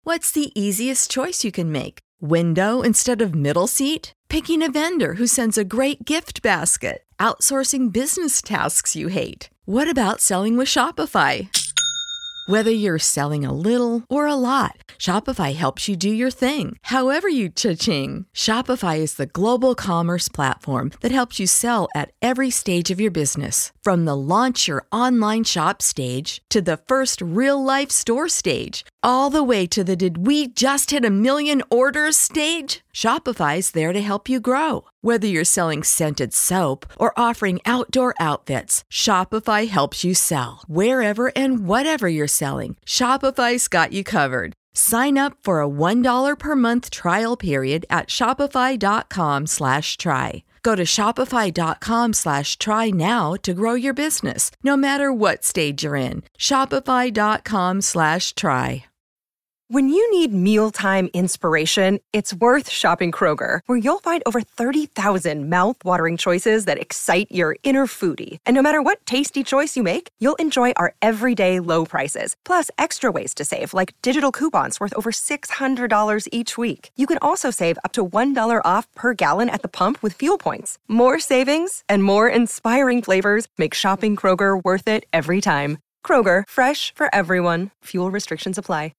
What's the easiest choice you can make? Window instead of middle seat? Picking a vendor who sends a great gift basket? Outsourcing business tasks you hate? What about selling with Shopify? Whether you're selling a little or a lot, Shopify helps you do your thing, however you cha-ching. Shopify is the global commerce platform that helps you sell at every stage of your business. From the launch your online shop stage to the first real-life store stage, all the way to the did we just hit a million orders stage. Shopify's there to help you grow. Whether you're selling scented soap or offering outdoor outfits, Shopify helps you sell. Wherever and whatever you're selling, Shopify's got you covered. Sign up for a $1 per month trial period at shopify.com/try. Go to shopify.com/try now to grow your business, no matter what stage you're in. Shopify.com/try. When you need mealtime inspiration, it's worth shopping Kroger, where you'll find over 30,000 mouth-watering choices that excite your inner foodie. And no matter what tasty choice you make, you'll enjoy our everyday low prices, plus extra ways to save, like digital coupons worth over $600 each week. You can also save up to $1 off per gallon at the pump with fuel points. More savings and more inspiring flavors make shopping Kroger worth it every time. Kroger, fresh for everyone. Fuel restrictions apply.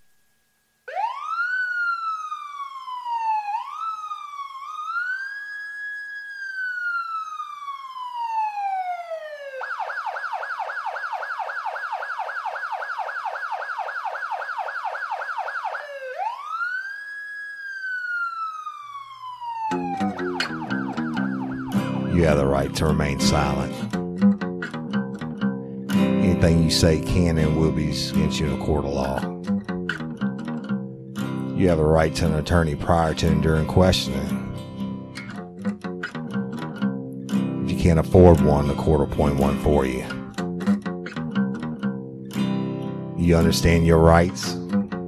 You have the right to remain silent. Anything you say can and will be used against you in a court of law. You have the right to an attorney prior to and during questioning. If you can't afford one, the court will appoint one for you. You understand your rights?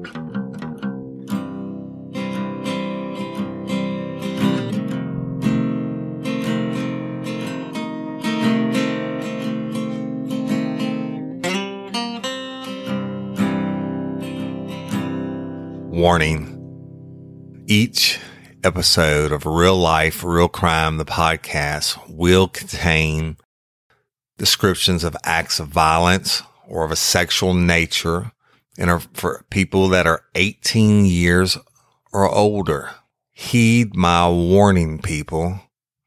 Warning. Each episode of Real Life, Real Crime, the podcast, will contain descriptions of acts of violence or of a sexual nature and are for people that are 18 years or older. Heed my warning, people.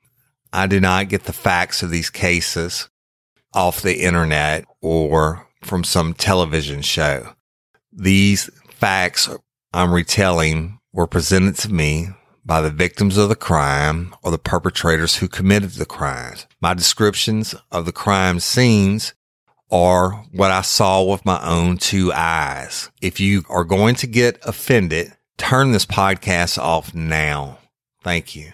I do not get the facts of these cases off the internet or from some television show. These facts I'm retelling were presented to me by the victims of the crime or the perpetrators who committed the crimes. My descriptions of the crime scenes are what I saw with my own two eyes. If you are going to get offended, turn this podcast off now. Thank you.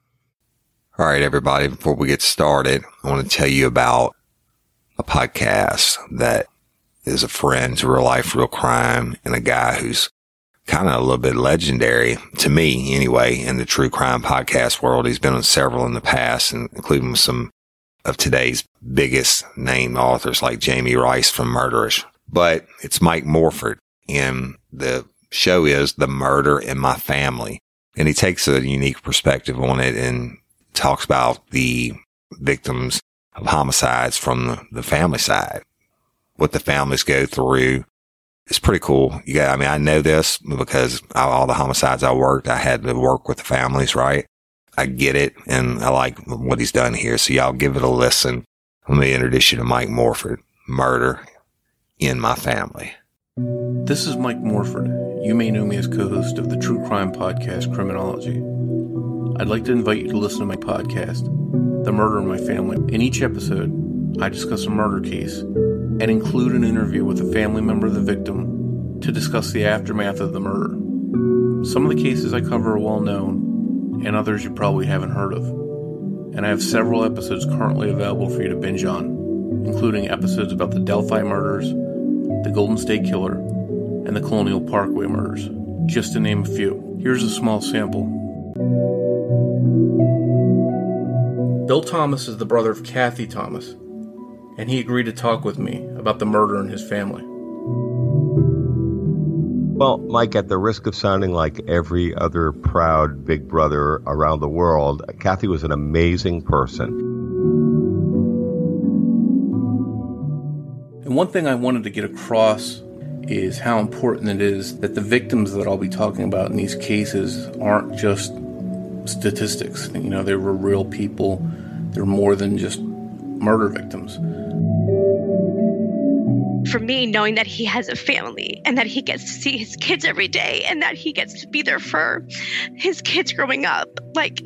All right, everybody, before we get started, I want to tell you about a podcast that is a friend to Real Life, Real Crime, and a guy who's kind of a little bit legendary to me anyway in the true crime podcast world. He's been on several in the past, and including some of today's biggest name authors like Jamie Rice from Murderish. But it's Mike Morford, and the show is The Murder in My Family. And he takes a unique perspective on it and talks about the victims of homicides from the family side, what the families go through. It's pretty cool. I know this because all the homicides I worked, I had to work with the families, right? I get it, and I like what he's done here. So y'all give it a listen. Let me introduce you to Mike Morford, Murder in My Family. This is Mike Morford. You may know me as co-host of the true crime podcast, Criminology. I'd like to invite you to listen to my podcast, The Murder in My Family. In each episode, I discuss a murder case and include an interview with a family member of the victim to discuss the aftermath of the murder. Some of the cases I cover are well known, and others you probably haven't heard of. And I have several episodes currently available for you to binge on, including episodes about the Delphi murders, the Golden State Killer, and the Colonial Parkway murders, just to name a few. Here's a small sample. Bill Thomas is the brother of Kathy Thomas, and he agreed to talk with me about the murder in his family. Well, Mike, at the risk of sounding like every other proud big brother around the world, Kathy was an amazing person. And one thing I wanted to get across is how important it is that the victims that I'll be talking about in these cases aren't just statistics. You know, they were real people. They're more than just murder victims. For me, knowing that he has a family and that he gets to see his kids every day and that he gets to be there for his kids growing up, like,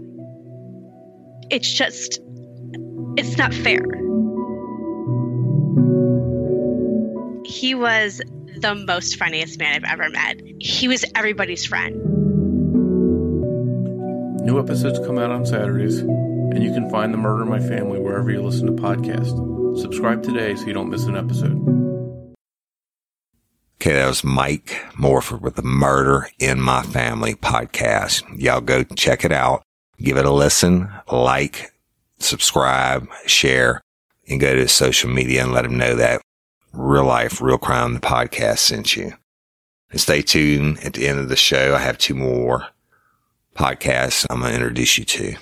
it's not fair. He was the most friendliest man I've ever met. He was everybody's friend. New episodes come out on Saturdays, and you can find The Murder in My Family wherever you listen to podcasts. Subscribe today so you don't miss an episode. Okay, that was Mike Morford with the Murder in My Family podcast. Y'all go check it out. Give it a listen, like, subscribe, share, and go to social media and let them know that Real Life, Real Crime, the podcast sent you. And stay tuned. At the end of the show, I have 2 more podcasts I'm going to introduce you to.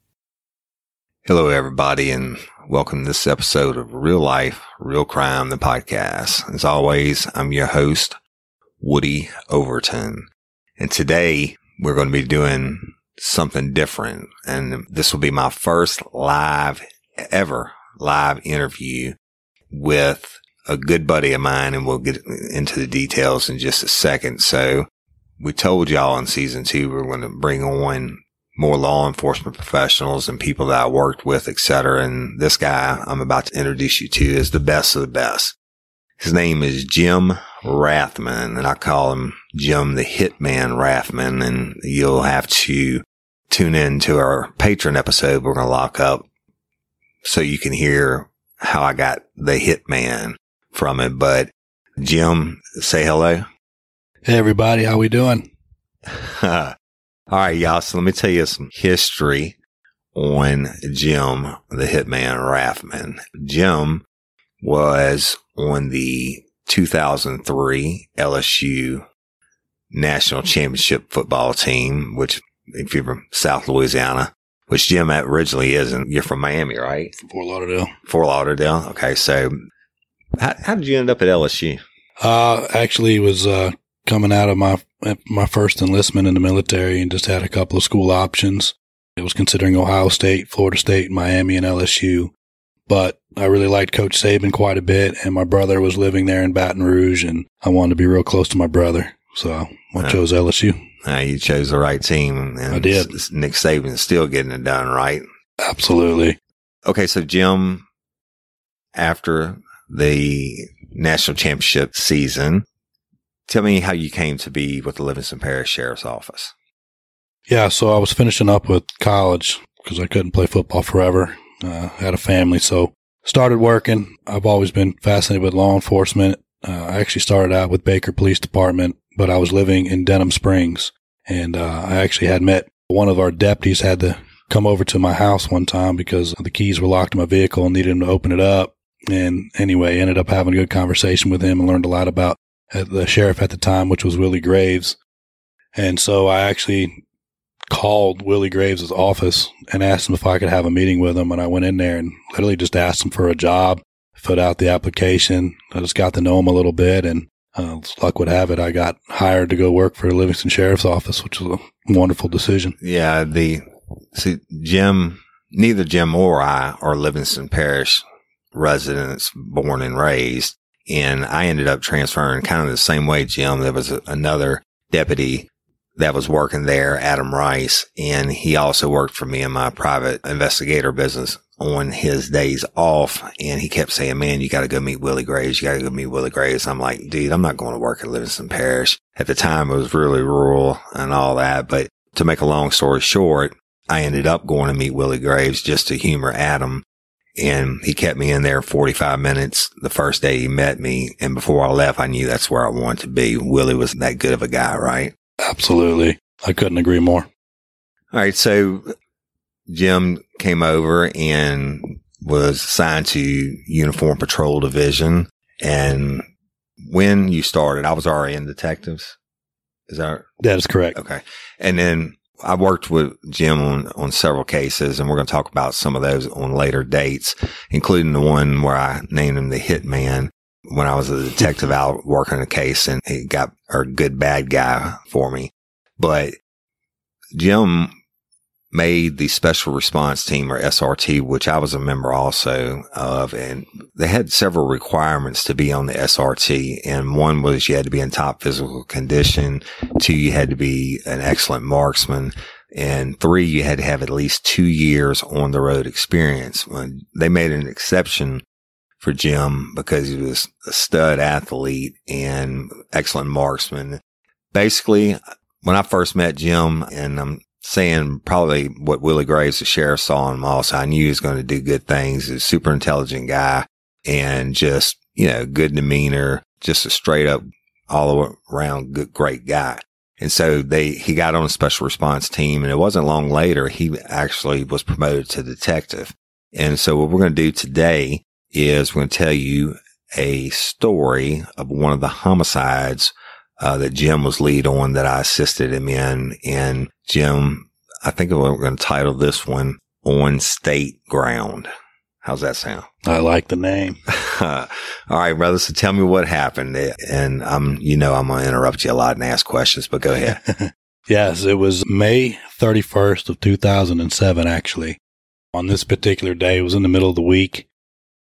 Hello, everybody, and welcome to this episode of Real Life, Real Crime, the podcast. As always, I'm your host, Woody Overton. And today, we're going to be doing something different. And this will be my first live interview with a good buddy of mine, and we'll get into the details in just a second. So we told y'all in season 2 we're going to bring on more law enforcement professionals and people that I worked with, etc. And this guy I'm about to introduce you to is the best of the best. His name is Jim Rathman, and I call him Jim the Hitman Rathman. And you'll have to tune in to our Patreon episode we're going to lock up so you can hear how I got the Hitman from it. But Jim, say hello. Hey everybody, how we doing? All right, y'all. So let me tell you some history on Jim, the Hitman Rathman. Jim was on the 2003 LSU National Championship football team, which, if you're from South Louisiana, which Jim originally is, and you're from Miami, right? From Fort Lauderdale. Fort Lauderdale. Okay. So how did you end up at LSU? Actually, it was coming out of my first enlistment in the military and just had a couple of school options. It was considering Ohio State, Florida State, Miami, and LSU. But I really liked Coach Saban quite a bit, and my brother was living there in Baton Rouge, and I wanted to be real close to my brother. So I chose LSU. You chose the right team. And I did. Nick Saban is still getting it done, right? Absolutely. Okay, so Jim, after the national championship season, tell me how you came to be with the Livingston Parish Sheriff's Office. Yeah, so I was finishing up with college because I couldn't play football forever. Had a family, so started working. I've always been fascinated with law enforcement. I actually started out with Baker Police Department, but I was living in Denham Springs, and I actually had met one of our deputies had to come over to my house one time because the keys were locked in my vehicle and needed him to open it up. And anyway, ended up having a good conversation with him and learned a lot about the sheriff at the time, which was Willie Graves. And so I actually called Willie Graves' office and asked him if I could have a meeting with him. And I went in there and literally just asked him for a job, filled out the application. I just got to know him a little bit, and luck would have it, I got hired to go work for the Livingston Sheriff's Office, which was a wonderful decision. Yeah, neither Jim or I are Livingston Parish residents, born and raised. And I ended up transferring kind of the same way, Jim. There was another deputy that was working there, Adam Rice, and he also worked for me in my private investigator business on his days off. And he kept saying, man, you got to go meet Willie Graves. You got to go meet Willie Graves. I'm like, dude, I'm not going to work at Livingston Parish. At the time, it was really rural and all that. But to make a long story short, I ended up going to meet Willie Graves just to humor Adam. And he kept me in there 45 minutes the first day he met me. And before I left, I knew that's where I wanted to be. Willie was that good of a guy, right? Absolutely. I couldn't agree more. All right. So Jim came over and was assigned to Uniform Patrol Division. And when you started, I was already in detectives. Is that? That is correct. Okay. And then I worked with Jim on several cases, and we're going to talk about some of those on later dates, including the one where I named him the Hitman when I was a detective out working a case, and he got a good bad guy for me. But Jim made the Special Response Team, or SRT, which I was a member also of, and they had several requirements to be on the SRT. And one was you had to be in top physical condition. 2, you had to be an excellent marksman. And 3, you had to have at least 2 years on the road experience. When they made an exception for Jim because he was a stud athlete and excellent marksman. Basically, when I first met Jim, and I'm saying probably what Willie Graves, the sheriff, saw in him also, I knew he was going to do good things. He's a super intelligent guy and just, good demeanor, just a straight up all around good, great guy. And so he got on a Special Response Team, and it wasn't long later, he actually was promoted to detective. And so what we're going to do today is we're going to tell you a story of one of the homicides that Jim was lead on that I assisted him in. And Jim, I think we're going to title this one On State Ground. How's that sound? I like the name. All right, brother. So tell me what happened. And I'm going to interrupt you a lot and ask questions, but go ahead. Yes, it was May 31st of 2007, actually. On this particular day, it was in the middle of the week.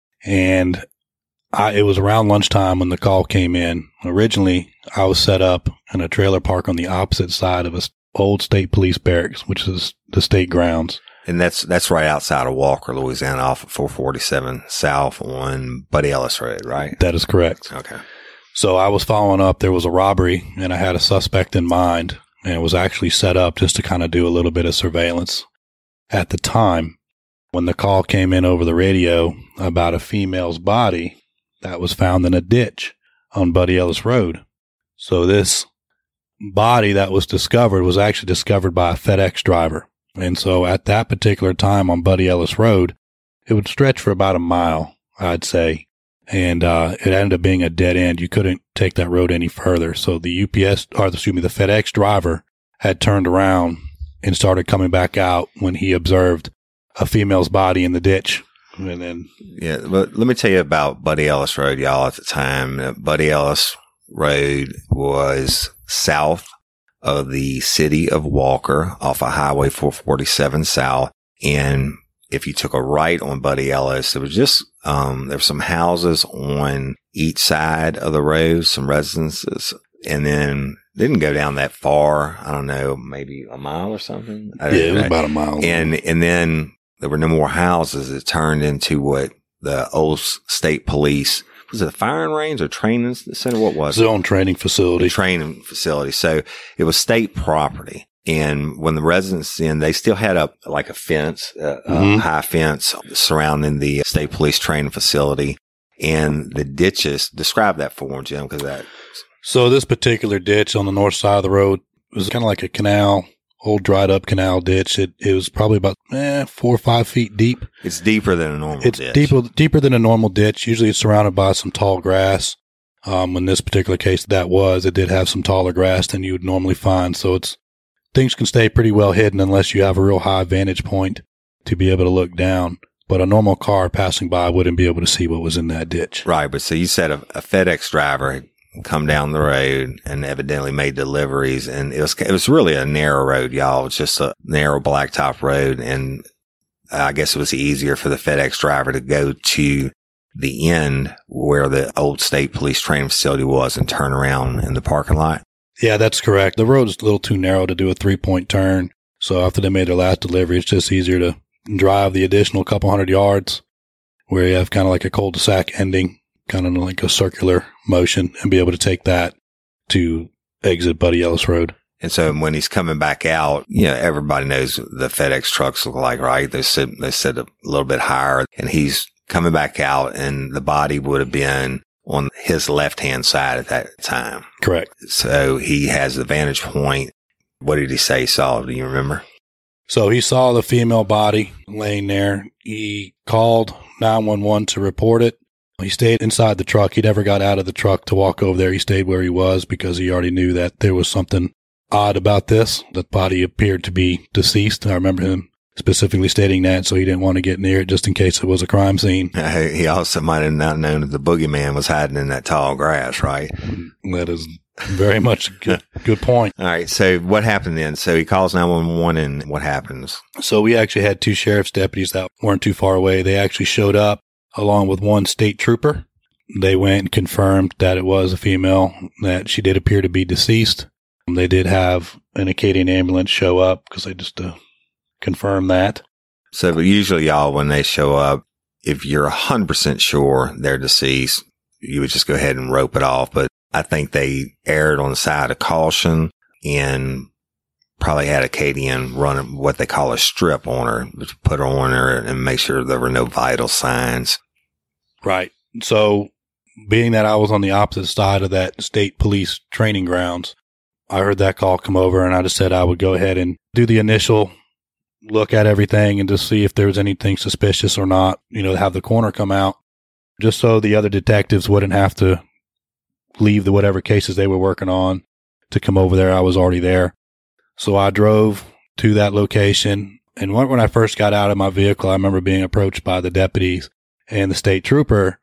And it was around lunchtime when the call came in. Originally, I was set up in a trailer park on the opposite side of a old state police barracks, which is the state grounds. And that's right outside of Walker, Louisiana, off of 447 South on Buddy Ellis Road, right? That is correct. Okay. So I was following up. There was a robbery, and I had a suspect in mind, and it was actually set up just to kind of do a little bit of surveillance. At the time, when the call came in over the radio about a female's body that was found in a ditch on Buddy Ellis Road. So this body that was discovered was actually discovered by a FedEx driver. And so at that particular time on Buddy Ellis Road, it would stretch for about a mile, I'd say. And it ended up being a dead end. You couldn't take that road any further. So the the FedEx driver had turned around and started coming back out when he observed a female's body in the ditch. And then, yeah, but let me tell you about Buddy Ellis Road, y'all, at the time. Buddy Ellis Road was south of the city of Walker off of Highway 447 South. And if you took a right on Buddy Ellis, it was just, there were some houses on each side of the road, some residences, and then didn't go down that far. I don't know, maybe a mile or something. It was about a mile. And then there were no more houses. It turned into what the old state police, was it a firing range or training center? What was it? Zone training facility. Training facility. So it was state property. And when the residents they still had a fence, a high fence surrounding the state police training facility and the ditches. Describe that for them, Jim, So this particular ditch on the north side of the road was kind of like a canal, old dried up canal ditch. It was probably about 4 or 5 feet deep. It's deeper than a normal ditch. It's deeper than a normal ditch. Usually it's surrounded by some tall grass. In this particular case, it did have some taller grass than you would normally find. So things can stay pretty well hidden unless you have a real high vantage point to be able to look down. But a normal car passing by wouldn't be able to see what was in that ditch. Right. But so you said a FedEx driver had come down the road and evidently made deliveries. And it was really a narrow road, y'all. It's just a narrow blacktop road. And I guess it was easier for the FedEx driver to go to the end where the old state police training facility was and turn around in the parking lot. Yeah, that's correct. The road is a little too narrow to do a 3-point turn. So after they made their last delivery, it's just easier to drive the additional couple hundred yards where you have kind of like a cul-de-sac ending, kind of like a circular motion, and be able to take that to exit Buddy Ellis Road. And so when he's coming back out, everybody knows what the FedEx trucks look like, right? They sit a little bit higher, and he's coming back out, and the body would have been on his left-hand side at that time. Correct. So he has the vantage point. What did he say he saw? Do you remember? So he saw the female body laying there. He called 911 to report it. He stayed inside the truck. He never got out of the truck to walk over there. He stayed where he was because he already knew that there was something odd about this. The body appeared to be deceased. I remember him specifically stating that, so he didn't want to get near it just in case it was a crime scene. He also might have not known that the boogeyman was hiding in that tall grass, right? That is very much a good point. All right. So what happened then? So he calls 911 and what happens? So we actually had 2 sheriff's deputies that weren't too far away. They actually showed up along with 1 state trooper. They went and confirmed that it was a female, that she did appear to be deceased. They did have an Acadian ambulance show up because they just confirmed that. So usually, y'all, when they show up, if you're 100% sure they're deceased, you would just go ahead and rope it off. But I think they erred on the side of caution and probably had Acadian run what they call a strip on her, put her on her and make sure there were no vital signs. Right. So being that I was on the opposite side of that state police training grounds, I heard that call come over and I just said I would go ahead and do the initial look at everything and just see if there was anything suspicious or not, have the coroner come out just so the other detectives wouldn't have to leave the whatever cases they were working on to come over there. I was already there. So I drove to that location. And when I first got out of my vehicle, I remember being approached by the deputies and the state trooper.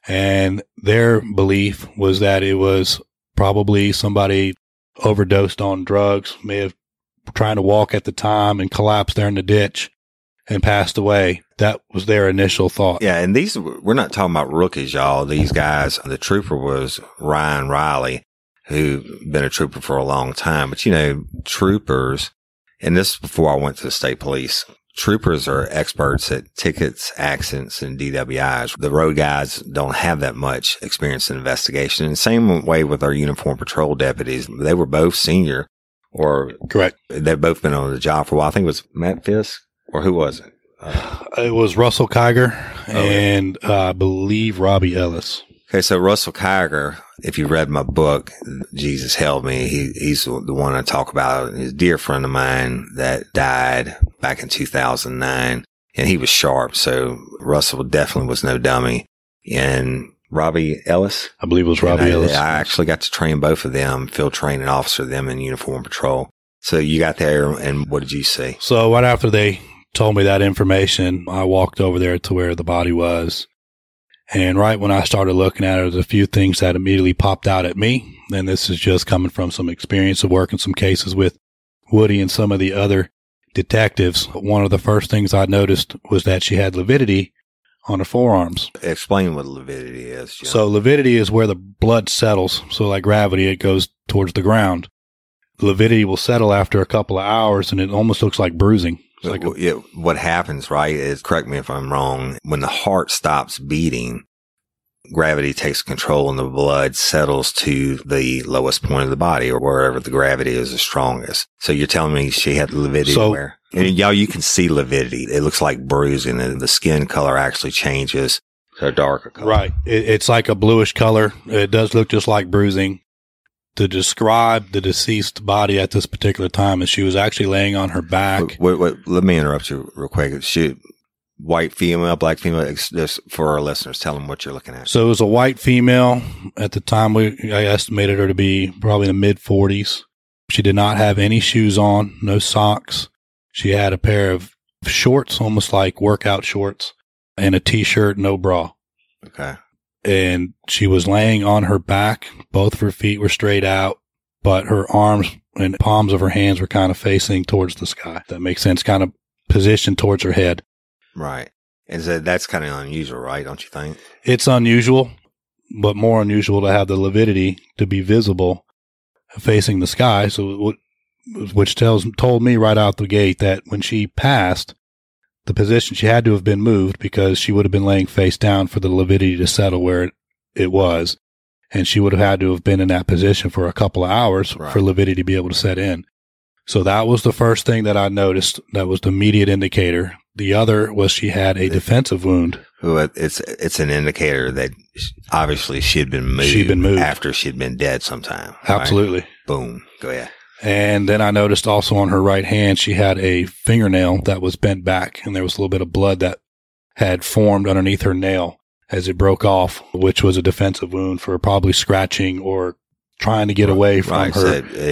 And their belief was that it was probably somebody overdosed on drugs, may have trying to walk at the time and collapsed there in the ditch and passed away. That was their initial thought. Yeah, and we're not talking about rookies, y'all. These guys, the trooper was Ryan Riley, who'd been a trooper for a long time. But, troopers, and this is before I went to the state police, troopers are experts at tickets, accidents, and DWIs. The road guys don't have that much experience in investigation. And the same way with our uniform patrol deputies. They were both senior, or correct. They've both been on the job for a while. I think it was Matt Fisk, or who was it? It was Russell Kiger and I believe Robbie Ellis. Okay, so Russell Kiger, if you read my book, Jesus Held Me, he's the one I talk about. He's a dear friend of mine that died back in 2009, and he was sharp, so Russell definitely was no dummy. And Robbie Ellis? I believe it was Robbie Ellis. I actually got to train both of them, field training officer, them in uniform patrol. So you got there, and what did you see? So right after they told me that information, I walked over there to where the body was. And right when I started looking at it, there's a few things that immediately popped out at me. And this is just coming from some experience of working some cases with Woody and some of the other detectives. One of the first things I noticed was that she had lividity on her forearms. Explain what lividity is, Jim. So lividity is where the blood settles. So like gravity, it goes towards the ground. Lividity will settle after a couple of hours, and it almost looks like bruising. Like what happens, right, is, correct me if I'm wrong, when the heart stops beating, gravity takes control and the blood settles to the lowest point of the body or wherever the gravity is the strongest. So you're telling me she had lividity where? And y'all, you can see lividity. It looks like bruising, and the skin color actually changes to a darker color. Right. It's like a bluish color. It does look just like bruising. To describe the deceased body at this particular time, is she was actually laying on her back. Wait, let me interrupt you real quick. White female, black female, just for our listeners, tell them what you're looking at. So it was a white female. At the time, I estimated her to be probably in the mid-40s. She did not have any shoes on, no socks. She had a pair of shorts, almost like workout shorts, and a T-shirt, no bra. Okay. And she was laying on her back. Both of her feet were straight out, but her arms and palms of her hands were kind of facing towards the sky. That makes sense. Kind of positioned towards her head. Right. And so that's kind of unusual, right? Don't you think? It's unusual, but more unusual to have the lividity to be visible facing the sky. So, which told me right out the gate that when she passed, the position, she had to have been moved because she would have been laying face down for the lividity to settle where it was. And she would have had to have been in that position for a couple of hours for lividity to be able to set in. So that was the first thing that I noticed. That was the immediate indicator. The other was she had a defensive wound. It's an indicator that obviously she had been moved. After she'd been dead sometime. Absolutely. Right? Boom. Go ahead. And then I noticed also on her right hand, she had a fingernail that was bent back, and there was a little bit of blood that had formed underneath her nail as it broke off, which was a defensive wound for probably scratching or trying to get away from her. So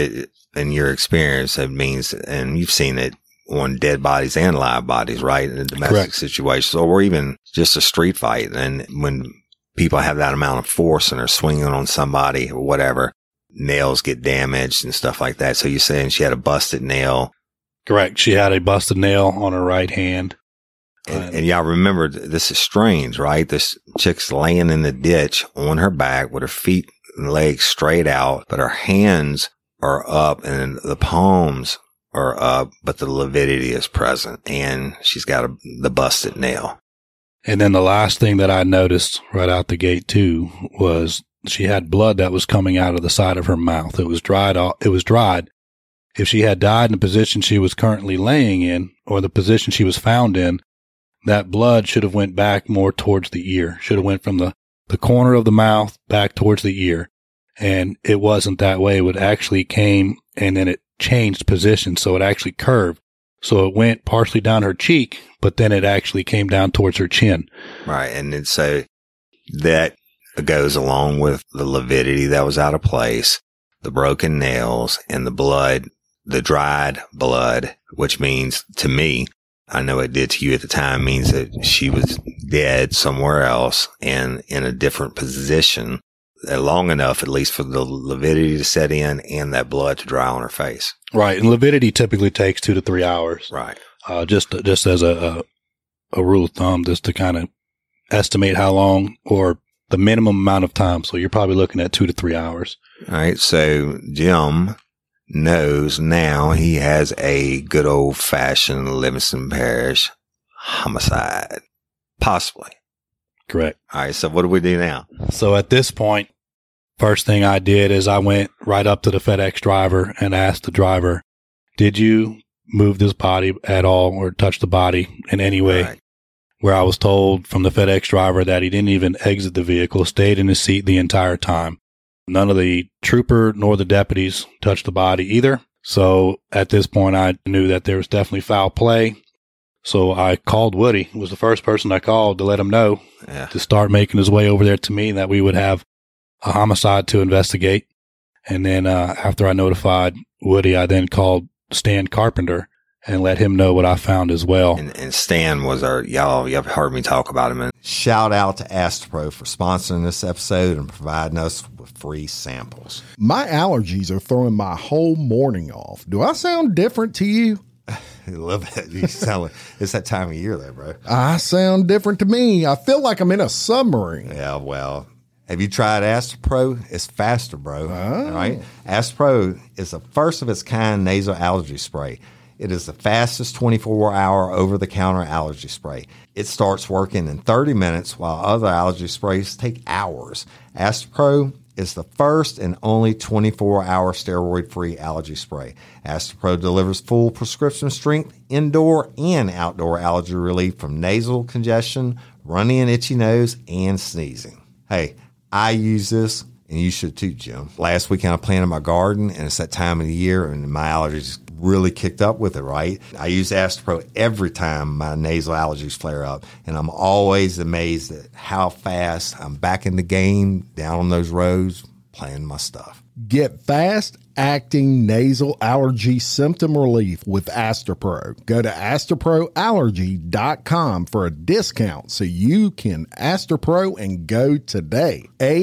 in your experience, it means, and you've seen it on dead bodies and live bodies, right? In domestic Correct. situations, or even just a street fight. And when people have that amount of force and are swinging on somebody or whatever, nails get damaged and stuff like that. So you're saying she had a busted nail. Correct. She had a busted nail on her right hand. And y'all remember, this is strange, right? This chick's laying in the ditch on her back with her feet and legs straight out, but her hands are up and the palms are up, but the lividity is present, and she's got the busted nail. And then the last thing that I noticed right out the gate too was she had blood that was coming out of the side of her mouth. It was dried. If she had died in the position she was currently laying in, or the position she was found in, that blood should have went back more towards the ear. Should have went from the corner of the mouth back towards the ear. And it wasn't that way. It actually came and then it changed position. So it actually curved. So it went partially down her cheek, but then it actually came down towards her chin. Right. And then so that goes along with the lividity that was out of place, the broken nails, and the blood, the dried blood, which means to me, I know it did to you at the time, means that she was dead somewhere else and in a different position long enough, at least for the lividity to set in and that blood to dry on her face. Right. And lividity typically takes 2 to 3 hours. Right. Just as a rule of thumb, just to kind of estimate how long or the minimum amount of time. So you're probably looking at 2 to 3 hours. All right. So Jim knows now he has a good old fashioned Livingston Parish homicide. Possibly. Correct. All right. So what do we do now? So at this point, first thing I did is I went right up to the FedEx driver and asked the driver, did you move this body at all or touch the body in any way? Right. Where I was told from the FedEx driver that he didn't even exit the vehicle, stayed in his seat the entire time. None of the trooper nor the deputies touched the body either. So at this point, I knew that there was definitely foul play. So I called Woody. He was the first person I called to let him know to start making his way over there to me, that we would have a homicide to investigate. And then after I notified Woody, I then called Stan Carpenter and let him know what I found as well. And Stan was y'all have heard me talk about him. And shout out to Astropro for sponsoring this episode and providing us with free samples. My allergies are throwing my whole morning off. Do I sound different to you? I love it. You sound like it's that time of year though, bro. I sound different to me. I feel like I'm in a submarine. Yeah, well, have you tried Astropro? It's faster, bro. All right? Astropro is the first of its kind nasal allergy spray. It is the fastest 24-hour over-the-counter allergy spray. It starts working in 30 minutes while other allergy sprays take hours. Astropro is the first and only 24-hour steroid-free allergy spray. Astropro delivers full prescription strength, indoor and outdoor allergy relief from nasal congestion, runny and itchy nose, and sneezing. Hey, I use this, and you should too, Jim. Last weekend I planted my garden, and it's that time of the year, and my allergies really kicked up with it, right? I use Astropro every time my nasal allergies flare up, and I'm always amazed at how fast I'm back in the game, down on those roads, playing my stuff. Get fast-acting nasal allergy symptom relief with Astropro. Go to AstroProAllergy.com for a discount so you can Astropro and go today.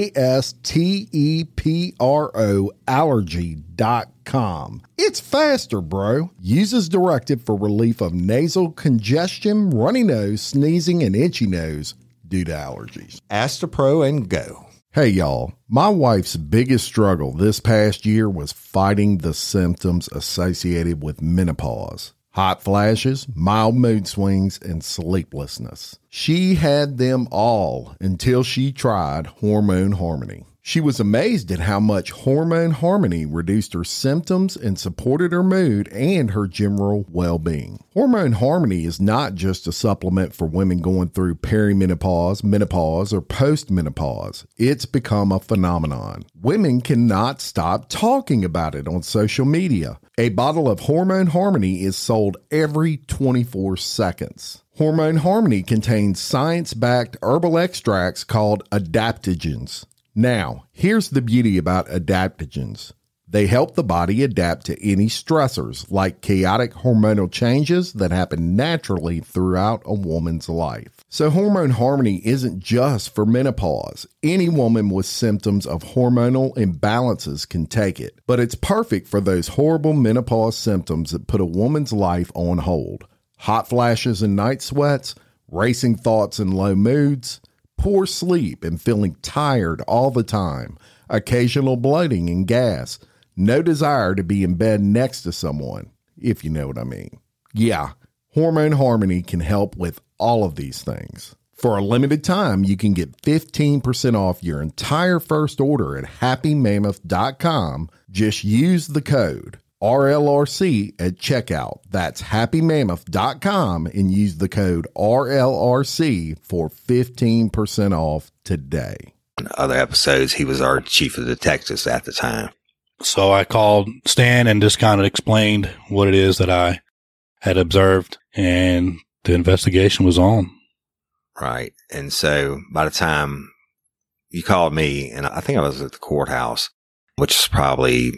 ASTEPRO allergy.com. It's faster, bro. Use as directed for relief of nasal congestion, runny nose, sneezing, and itchy nose due to allergies. Astropro and go. Hey y'all, my wife's biggest struggle this past year was fighting the symptoms associated with menopause. Hot flashes, mild mood swings, and sleeplessness. She had them all until she tried Hormone Harmony. She was amazed at how much Hormone Harmony reduced her symptoms and supported her mood and her general well-being. Hormone Harmony is not just a supplement for women going through perimenopause, menopause, or postmenopause. It's become a phenomenon. Women cannot stop talking about it on social media. A bottle of Hormone Harmony is sold every 24 seconds. Hormone Harmony contains science-backed herbal extracts called adaptogens. Now, here's the beauty about adaptogens. They help the body adapt to any stressors, like chaotic hormonal changes that happen naturally throughout a woman's life. So Hormone Harmony isn't just for menopause. Any woman with symptoms of hormonal imbalances can take it, but it's perfect for those horrible menopause symptoms that put a woman's life on hold. Hot flashes and night sweats, racing thoughts and low moods, poor sleep and feeling tired all the time, occasional bloating and gas, no desire to be in bed next to someone, if you know what I mean. Yeah, Hormone Harmony can help with all of these things. For a limited time, you can get 15% off your entire first order at happymammoth.com. Just use the code RLRC at checkout. That's happymammoth.com and use the code RLRC for 15% off today. In other episodes, he was our chief of detectives at the time. So I called Stan and just kind of explained what it is that I had observed, and the investigation was on. Right. And so by the time you called me, and I think I was at the courthouse, which is probably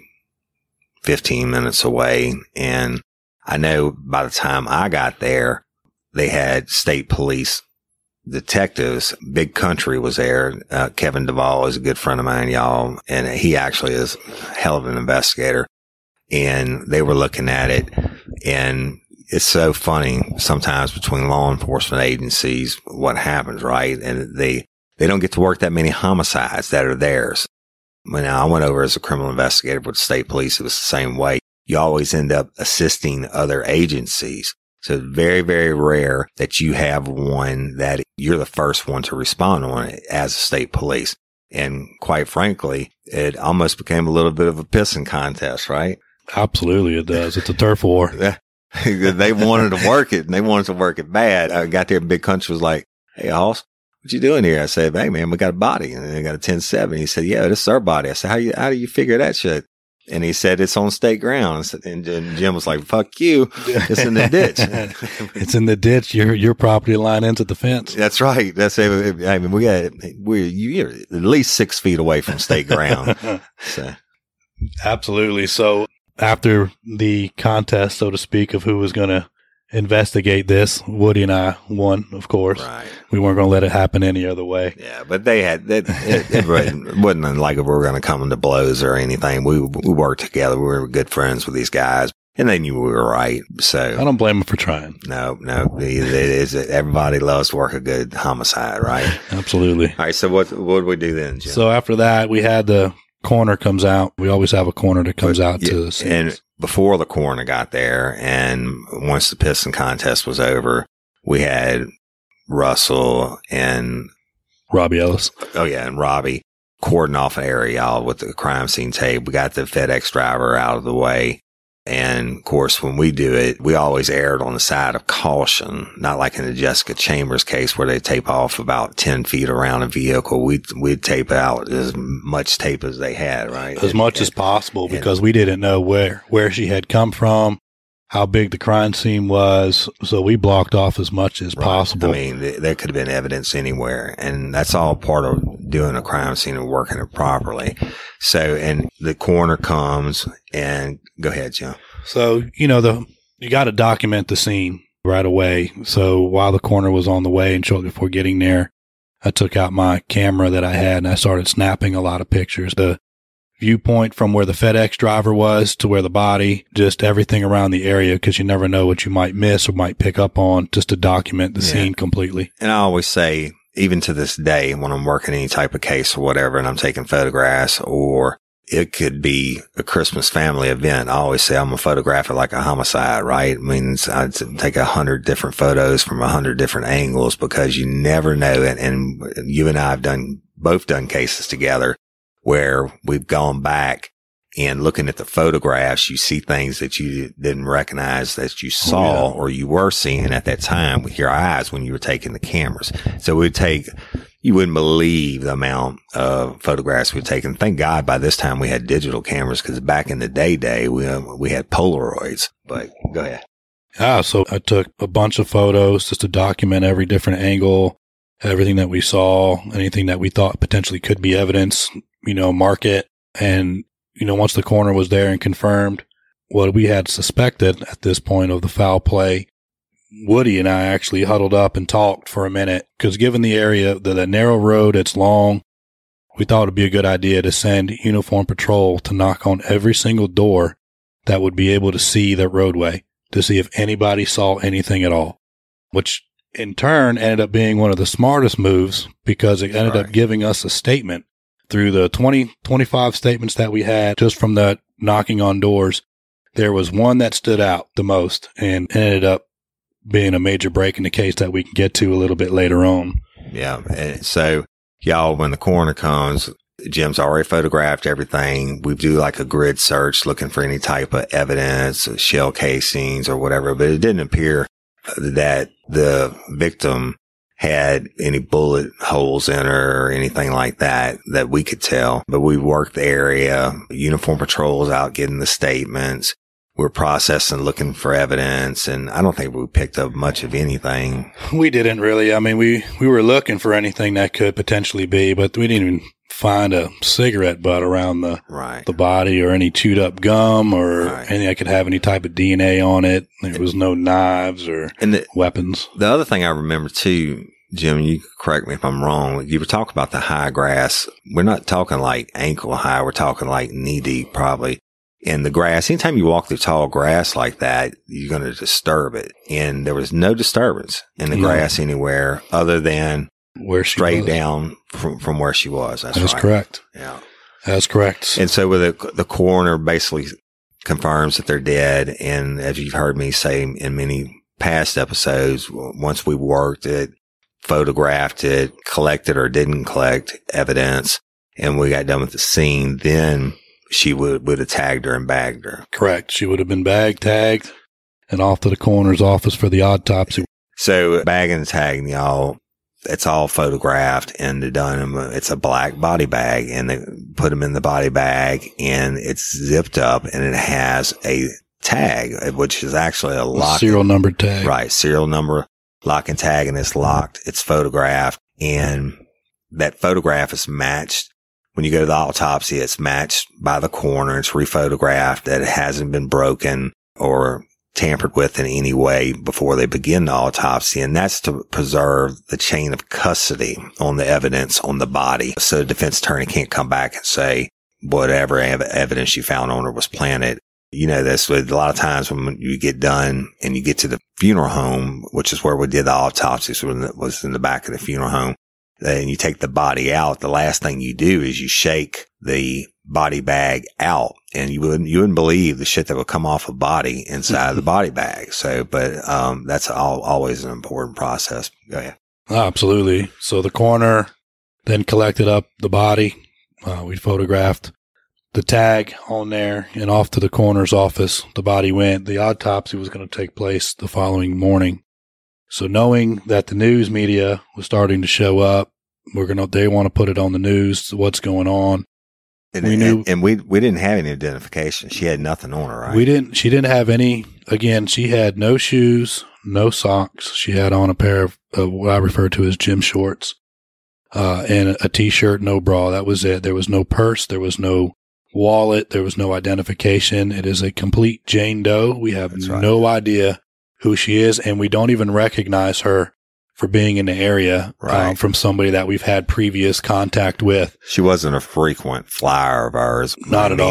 15 minutes away. And I know by the time I got there, they had state police detectives. Big Country was there. Kevin Duvall is a good friend of mine, y'all. And he actually is a hell of an investigator. And they were looking at it. And it's so funny sometimes between law enforcement agencies, what happens, right? And they don't get to work that many homicides that are theirs. When I went over as a criminal investigator with the state police, it was the same way. You always end up assisting other agencies. So it's very, very rare that you have one that you're the first one to respond on it as a state police. And quite frankly, it almost became a little bit of a pissing contest, right? Absolutely, it does. It's a turf war. They wanted to work it, and they wanted to work it bad. I got there, Big Country was like, "Hey, Hoss, what you doing here?" I said, "Hey, man, we got a body." And they got a 10-7. He said, "Yeah, this is our body." I said, how do you figure that shit?" And he said, "It's on state ground." And Jim was like, "Fuck you. It's in the ditch." It's in the ditch. Your property line ends at the fence. That's right. I mean, you're at least 6 feet away from state ground. So. Absolutely. So after the contest, so to speak, of who was going to investigate this, Woody and I won, of course. Right. We weren't going to let it happen any other way. Yeah, but it wasn't like we were going to come into blows or anything. We worked together. We were good friends with these guys, and they knew we were right. So I don't blame them for trying. No. Everybody loves to work a good homicide, right? Absolutely. All right. So what did we do then, Jim? So after that, we had the coroner comes out. We always have a coroner that comes out to the scene. And before the coroner got there, and once the pissing contest was over, we had Russell and Robbie Ellis. Oh yeah, and Robbie cordon off an area, y'all, with the crime scene tape. We got the FedEx driver out of the way. And of course, when we do it, we always erred on the side of caution, not like in the Jessica Chambers case where they tape off about 10 feet around a vehicle. We'd tape out as much tape as they had, right? As much as possible, because we didn't know where she had come from, how big the crime scene was. So we blocked off as much as possible. I mean, there could have been evidence anywhere, and that's all part of doing a crime scene and working it properly. So, and the coroner comes and go ahead, Jim. So, you got to document the scene right away. So while the coroner was on the way and shortly before getting there, I took out my camera that I had and I started snapping a lot of pictures. The viewpoint from where the FedEx driver was to where the body, just everything around the area, because you never know what you might miss or might pick up on, just to document the scene completely. And I always say, even to this day, when I'm working any type of case or whatever, and I'm taking photographs, or it could be a Christmas family event, I always say I'm going to photograph it like a homicide, right? I mean, I'd take 100 different photos from 100 different angles, because you never know. And you and I have both done cases together where we've gone back and looking at the photographs, you see things that you didn't recognize that you saw or you were seeing at that time with your eyes when you were taking the cameras. So you wouldn't believe the amount of photographs we've taken. Thank God by this time we had digital cameras, because back in the day we had Polaroids. But go ahead. So I took a bunch of photos just to document every different angle, everything that we saw, anything that we thought potentially could be evidence, mark it. And once the coroner was there and confirmed what we had suspected at this point of the foul play, Woody and I actually huddled up and talked for a minute, because given the area, the narrow road, it's long, we thought it'd be a good idea to send uniform patrol to knock on every single door that would be able to see the roadway to see if anybody saw anything at all, which in turn ended up being one of the smartest moves, because it ended up giving us a statement through the 25 statements that we had just from that knocking on doors. There was one that stood out the most and ended up being a major break in the case that we can get to a little bit later on. Yeah. And so, y'all, when the coroner comes, Jim's already photographed everything. We do like a grid search looking for any type of evidence, shell casings or whatever, but it didn't appear that the victim had any bullet holes in her or anything like that we could tell. But we worked the area, uniform patrols out getting the statements. We're processing, looking for evidence, and I don't think we picked up much of anything. We didn't really. I mean, we were looking for anything that could potentially be, but we didn't even find a cigarette butt around the body, or any chewed up gum, or anything that could have any type of DNA on it. There was no knives or weapons. The other thing I remember too, Jim, you correct me if I'm wrong, you were talking about the high grass. We're not talking like ankle high. We're talking like knee deep probably in the grass. Anytime you walk through tall grass like that, you're going to disturb it. And there was no disturbance in the grass anywhere other than where she straight was. Down from where she was. That's right. Correct. Yeah. That's correct. And so with the coroner basically confirms that they're dead. And as you've heard me say in many past episodes, once we worked it, photographed it, collected or didn't collect evidence, and we got done with the scene, then she would have tagged her and bagged her. Correct. She would have been bagged, tagged, and off to the coroner's office for the autopsy. So bagging and tagging, y'all, it's all photographed and done. It's a black body bag, and they put them in the body bag, and it's zipped up, and it has a tag, which is actually a lock. Serial number tag. Right. Serial number, lock and tag, and it's locked. It's photographed, and that photograph is matched. When you go to the autopsy, it's matched by the coroner. It's rephotographed, that it hasn't been broken or tampered with in any way before they begin the autopsy. And that's to preserve the chain of custody on the evidence on the body. So the defense attorney can't come back and say whatever evidence you found on her was planted. You know, that's a lot of times when you get done and you get to the funeral home, which is where we did the autopsy. So it was in the back of the funeral home. And you take the body out, the last thing you do is you shake the body bag out, and you wouldn't believe the shit that would come off a body inside of the body bag. So, but, that's always an important process. Go ahead. Absolutely. So the coroner then collected up the body. We photographed the tag on there, and off to the coroner's office the body went. The autopsy was going to take place the following morning. So knowing that the news media was starting to show up, they want to put it on the news, what's going on. And we didn't have any identification. She had nothing on her, right? She didn't have any. Again, she had no shoes, no socks. She had on a pair of what I refer to as gym shorts, and a t-shirt, no bra. That was it. There was no purse. There was no wallet. There was no identification. It is a complete Jane Doe. We have no idea who she is, and we don't even recognize her for being in the area from somebody that we've had previous contact with. She wasn't a frequent flyer of ours. Not at all.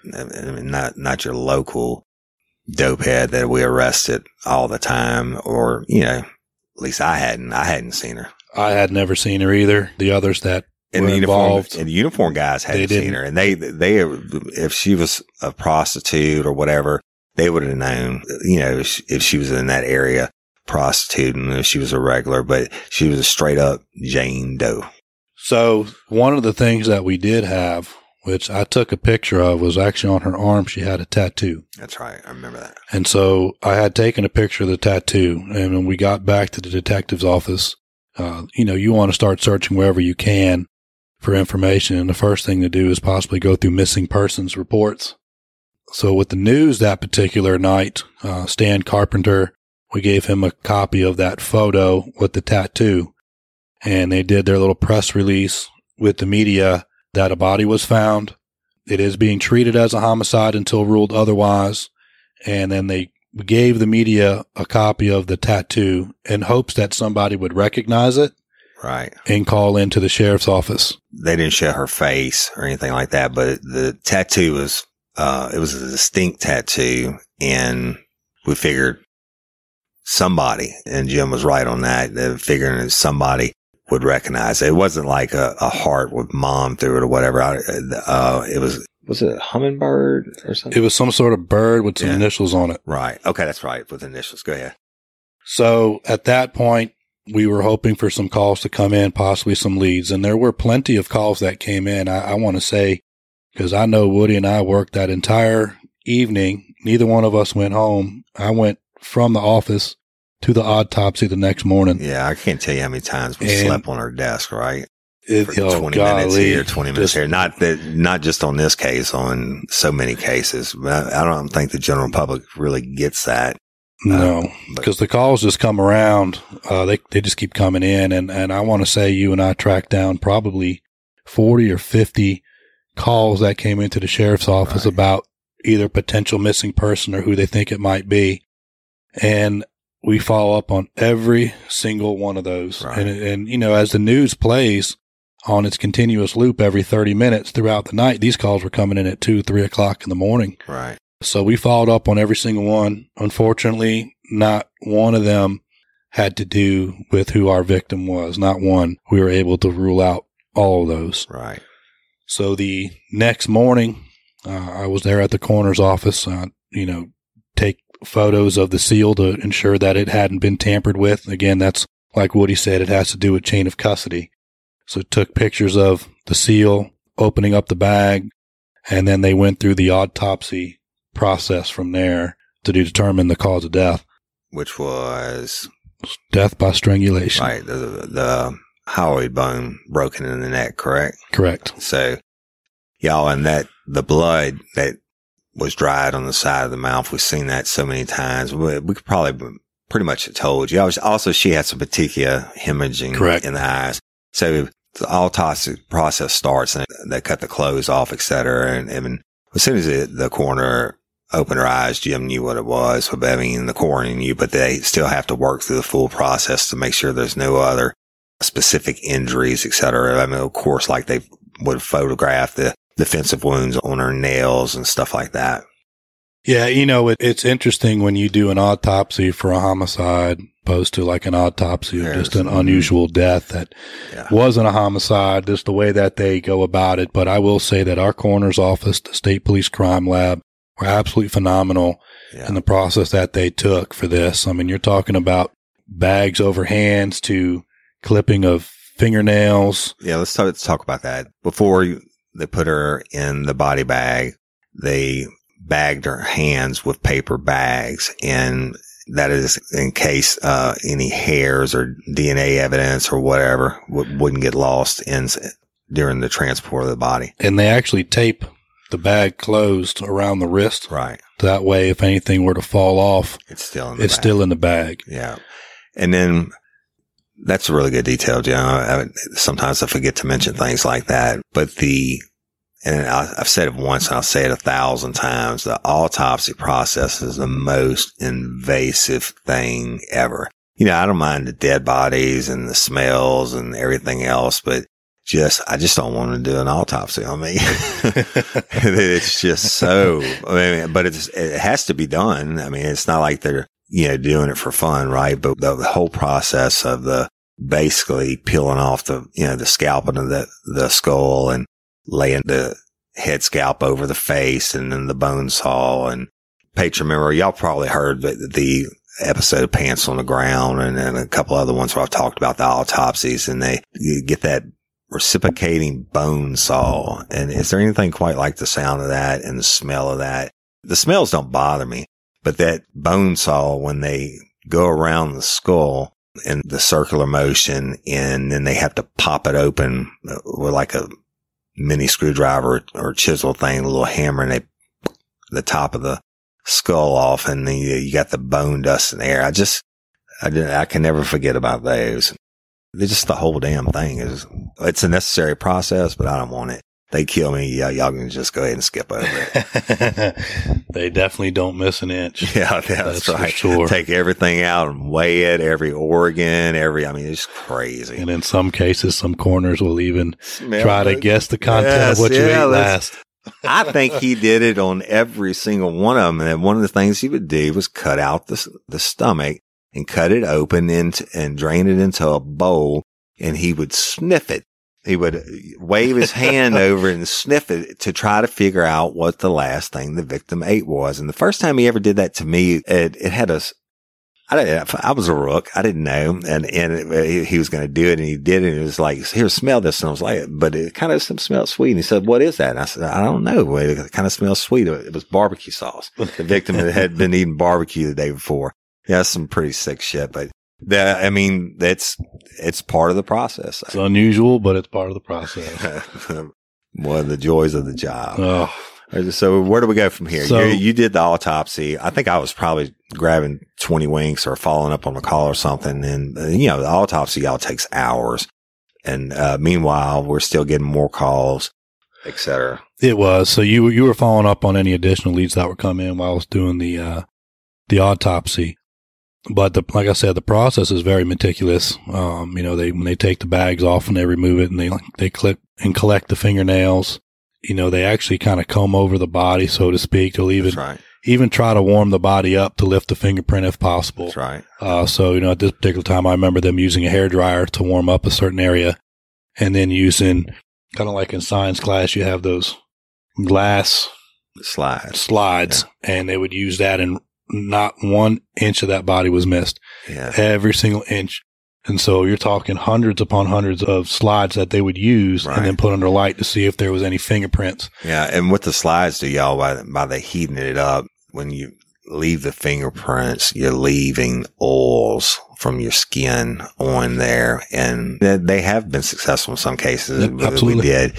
Not your local dopehead that we arrested all the time, or, you know, at least I hadn't seen her. I had never seen her either. The others that were involved. And the uniform guys hadn't seen her. And they, if she was a prostitute or whatever, they would have known, you know, if she was in that area prostituting, if she was a regular, but she was a straight up Jane Doe. So one of the things that we did have, which I took a picture of, was actually on her arm. She had a tattoo. That's right. I remember that. And so I had taken a picture of the tattoo. And when we got back to the detective's office, you know, you want to start searching wherever you can for information. And the first thing to do is possibly go through missing persons reports. So with the news that particular night, Stan Carpenter, we gave him a copy of that photo with the tattoo, and they did their little press release with the media that a body was found, It is being treated as a homicide until ruled otherwise. And then they gave the media a copy of the tattoo in hopes that somebody would recognize it. Right. And call into the sheriff's office. They didn't show her face or anything like that, but the tattoo was, it was a distinct tattoo, and we figured somebody, and Jim was right on that, figuring that somebody would recognize it. It wasn't like a heart with mom through it or whatever. It was it a hummingbird or something? It was some sort of bird with some initials on it. Right. Okay. That's right. With initials. Go ahead. So at that point, we were hoping for some calls to come in, possibly some leads. And there were plenty of calls that came in. I want to say, because I know Woody and I worked that entire evening. Neither one of us went home. I went from the office to the autopsy the next morning. Yeah, I can't tell you how many times we slept on our desk, right? For 20 golly, minutes here, 20 minutes here. Not just on this case, on so many cases. I don't think the general public really gets that. No, because the calls just come around. They just keep coming in. And I want to say you and I tracked down probably 40 or 50 calls that came into the sheriff's office about either potential missing person or who they think it might be. And we follow up on every single one of those. Right. And, you know, as the news plays on its continuous loop every 30 minutes throughout the night, these calls were coming in at 2, 3 o'clock in the morning. Right. So we followed up on every single one. Unfortunately, not one of them had to do with who our victim was. Not one. We were able to rule out all of those. Right. So the next morning, I was there at the coroner's office, take photos of the seal to ensure that it hadn't been tampered with. Again, that's like Woody said, it has to do with chain of custody. So took pictures of the seal, opening up the bag, and then they went through the autopsy process from there to determine the cause of death. Which was? Death by strangulation. Right. The hyoid bone broken in the neck, correct? Correct. So, y'all, and the blood that was dried on the side of the mouth, we've seen that so many times. We could probably pretty much have told you. Also, she had some petechial hemorrhaging Correct. In the eyes. So the autopsy process starts and they cut the clothes off, et cetera. And as soon as the coroner opened her eyes, Jim knew what it was. The coroner knew, but they still have to work through the full process to make sure there's no other specific injuries, et cetera. I mean, of course, like they would photograph the defensive wounds on her nails and stuff like that. Yeah, it's interesting when you do an autopsy for a homicide opposed to like an autopsy of just an unusual death that wasn't a homicide, just the way that they go about it. But I will say that our coroner's office, the State Police Crime Lab, were absolutely phenomenal in the process that they took for this. I mean, you're talking about bags over hands to clipping of fingernails. Yeah, let's talk about that. Before they put her in the body bag, they bagged her hands with paper bags, and that is in case any hairs or DNA evidence or whatever wouldn't get lost during the transport of the body. And they actually tape the bag closed around the wrist. Right. That way, if anything were to fall off, it's still in the bag. Yeah. And then that's a really good detail, John. Sometimes I forget to mention things like that, but and I've said it once and I'll say it 1,000 times, the autopsy process is the most invasive thing ever. I don't mind the dead bodies and the smells and everything else, but I just don't want to do an autopsy on me. It's just so, but it has to be done. I mean, it's not like they're, doing it for fun, right? But the whole process of basically peeling off the scalping of the skull and laying the head scalp over the face and then the bone saw and patron memory. Y'all probably heard the episode of Pants on the Ground and a couple other ones where I've talked about the autopsies, and you get that reciprocating bone saw. And is there anything quite like the sound of that and the smell of that? The smells don't bother me, but that bone saw, when they go around the skull in the circular motion and then they have to pop it open with like a mini screwdriver or chisel thing, a little hammer, and they the top of the skull off, and then you got the bone dust in the air. I can never forget about those. They're just the whole damn thing it's a necessary process, but I don't want it. they kill me, y'all can just go ahead and skip over it. They definitely don't miss an inch. Yeah, that's right. For sure. Take everything out and weigh it, every organ, it's crazy. And in some cases, some coroners will even try to guess the content of what you ate last. I think he did it on every single one of them. And one of the things he would do was cut out the stomach and cut it open and drain it into a bowl, and he would sniff it. He would wave his hand over and sniff it to try to figure out what the last thing the victim ate was. And the first time he ever did that to me, it had I was a rook. I didn't know. And he was going to do it, and he did it. And it was like, here, smell this. And I was like, but it kind of smelled sweet. And he said, what is that? And I said, I don't know. It kind of smells sweet. It was barbecue sauce. The victim had been eating barbecue the day before. Yeah, that's some pretty sick shit, but it's part of the process. It's unusual, but it's part of the process. One of the joys of the job. Oh. So where do we go from here? So, you did the autopsy. I think I was probably grabbing 20 winks or following up on a call or something. And, the autopsy all takes hours. And, meanwhile, we're still getting more calls, et cetera. It was. So you were following up on any additional leads that were coming in while I was doing the autopsy. But like I said, the process is very meticulous. When they take the bags off and they remove it and they clip and collect the fingernails, they actually kind of comb over the body, so to speak. They'll even try to warm the body up to lift the fingerprint if possible. That's right. At this particular time, I remember them using a hairdryer to warm up a certain area, and then using, kind of like in science class, you have those glass slides, and they would use that, and not 1 inch of that body was missed. Yeah. Every single inch. And so you're talking hundreds upon hundreds of slides that they would use and then put under light to see if there was any fingerprints. Yeah. And what the slides do, y'all, by the heating it up, when you leave the fingerprints, you're leaving oils from your skin on there. And they have been successful in some cases. Absolutely. We did.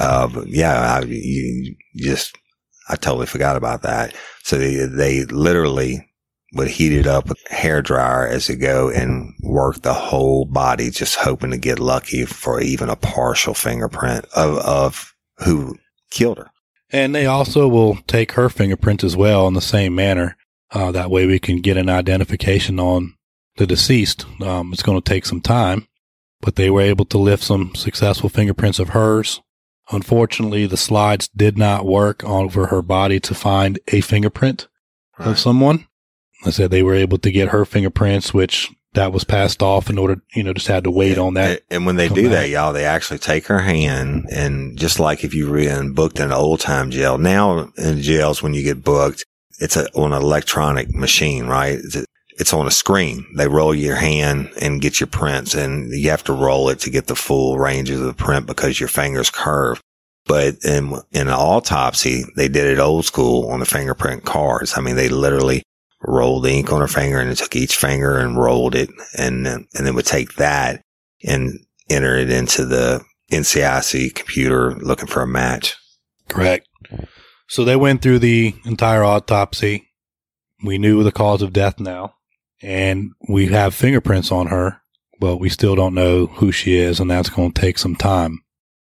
I totally forgot about that. So they literally would heat it up with a hairdryer as they go and work the whole body, just hoping to get lucky for even a partial fingerprint of who killed her. And they also will take her fingerprints as well in the same manner. That way we can get an identification on the deceased. It's going to take some time, but they were able to lift some successful fingerprints of hers. Unfortunately, the slides did not work over her body to find a fingerprint of someone. I said they were able to get her fingerprints, which that was passed off in order, just had to wait on that. And when they do that, y'all, they actually take her hand, and just like if you were booked in an old time jail, now in jails, when you get booked, it's on an electronic machine, right? It's on a screen. They roll your hand and get your prints, and you have to roll it to get the full range of the print because your fingers curve. But in an autopsy, they did it old school on the fingerprint cards. I mean, they literally rolled the ink on her finger, and they took each finger and rolled it, and then would take that and enter it into the NCIC computer looking for a match. Correct. So they went through the entire autopsy. We knew the cause of death now. And we have fingerprints on her, but we still don't know who she is, and that's going to take some time.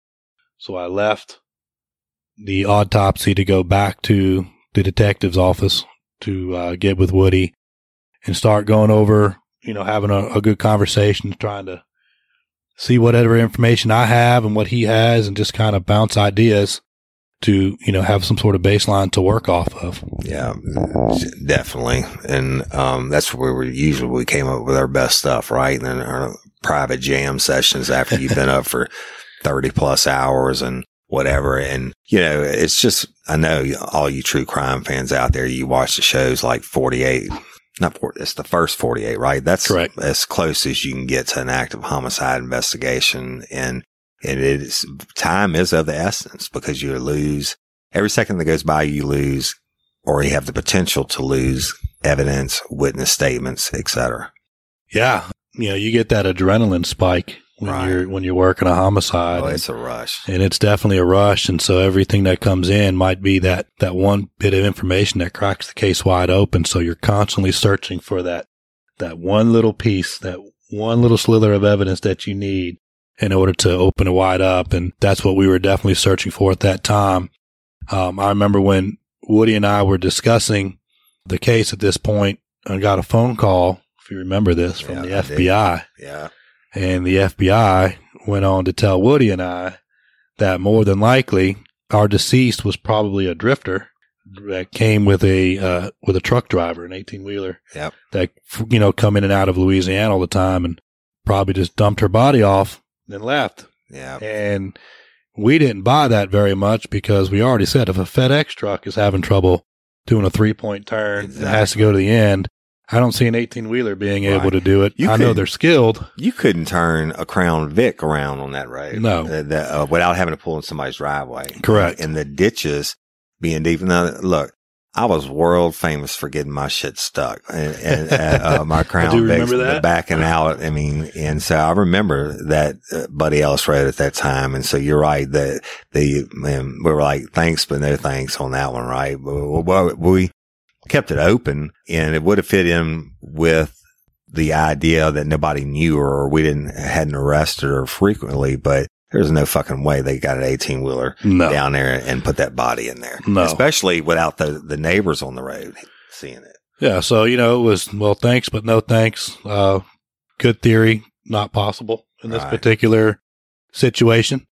So I left the autopsy to go back to the detective's office to get with Woody and start going over, having a good conversation, trying to see whatever information I have and what he has, and just kind of bounce ideas to, have some sort of baseline to work off of. Yeah, definitely. And that's where we came up with our best stuff, right? And then our private jam sessions after you've been up for 30 plus hours and whatever. And, it's just, I know all you true crime fans out there, you watch the shows like 48. It's the first 48, right? That's correct. As close as you can get to an active homicide investigation. And time is of the essence, because you lose every second that goes by, you lose, or you have the potential to lose evidence, witness statements, etc. Yeah. You get that adrenaline spike when you're working a homicide. Oh, it's a rush. And it's definitely a rush. And so everything that comes in might be that one bit of information that cracks the case wide open. So you're constantly searching for that one little piece, that one little slither of evidence that you need in order to open it wide up. And that's what we were definitely searching for at that time. I remember when Woody and I were discussing the case at this point, I got a phone call, if you remember this, from the FBI. Yeah. And the FBI went on to tell Woody and I that more than likely our deceased was probably a drifter that came with a truck driver, an 18-wheeler. Yep. That, come in and out of Louisiana all the time and probably just dumped her body off and left. Yeah. And we didn't buy that very much because we already said if a FedEx truck is having trouble doing a 3-point turn and has to go to the end, I don't see an 18-wheeler being able to do it. I know they're skilled. You couldn't turn a Crown Vic around on that road. No. Without having to pull in somebody's driveway. Correct. And the ditches being deep. Now, look, I was world famous for getting my shit stuck and my Crown Vics backing out. I mean, and so I remember that Buddy Ellis Road at that time. And so you're right that we were like, thanks, but no thanks on that one, right? We kept it open and it would have fit in with the idea that nobody knew her or we hadn't arrested her frequently, but there's no fucking way they got an 18-wheeler down there and put that body in there. No. Especially without the neighbors on the road seeing it. Yeah. So, it was, well, thanks, but no thanks. Good theory, not possible in this particular situation.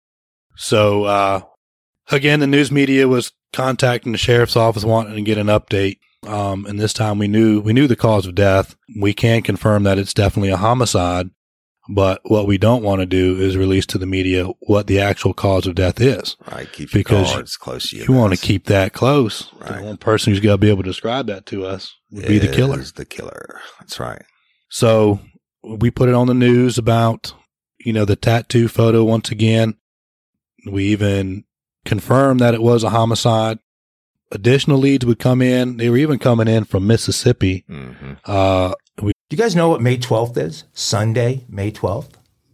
So, again, the news media was contacting the sheriff's office wanting to get an update. And this time we knew the cause of death. We can confirm that it's definitely a homicide. But what we don't want to do is release to the media what the actual cause of death is. Right. Keep your cards close to you. You want to keep that close. Right. The one person who's going to be able to describe that to us would be the killer. Is the killer. That's right. So we put it on the news about, the tattoo photo once again. We even confirmed that it was a homicide. Additional leads would come in. They were even coming in from Mississippi. Mm-hmm. Do you guys know what May 12th is? Sunday, May 12th?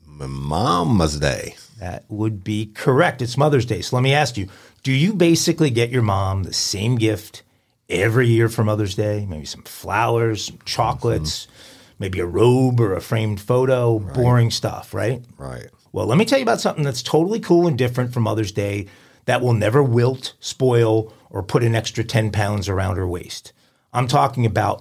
Mama's Day. That would be correct. It's Mother's Day. So let me ask you, do you basically get your mom the same gift every year for Mother's Day? Maybe some flowers, some chocolates, maybe a robe or a framed photo, boring stuff, right? Right. Well, let me tell you about something that's totally cool and different for Mother's Day that will never wilt, spoil, or put an extra 10 pounds around her waist. I'm talking about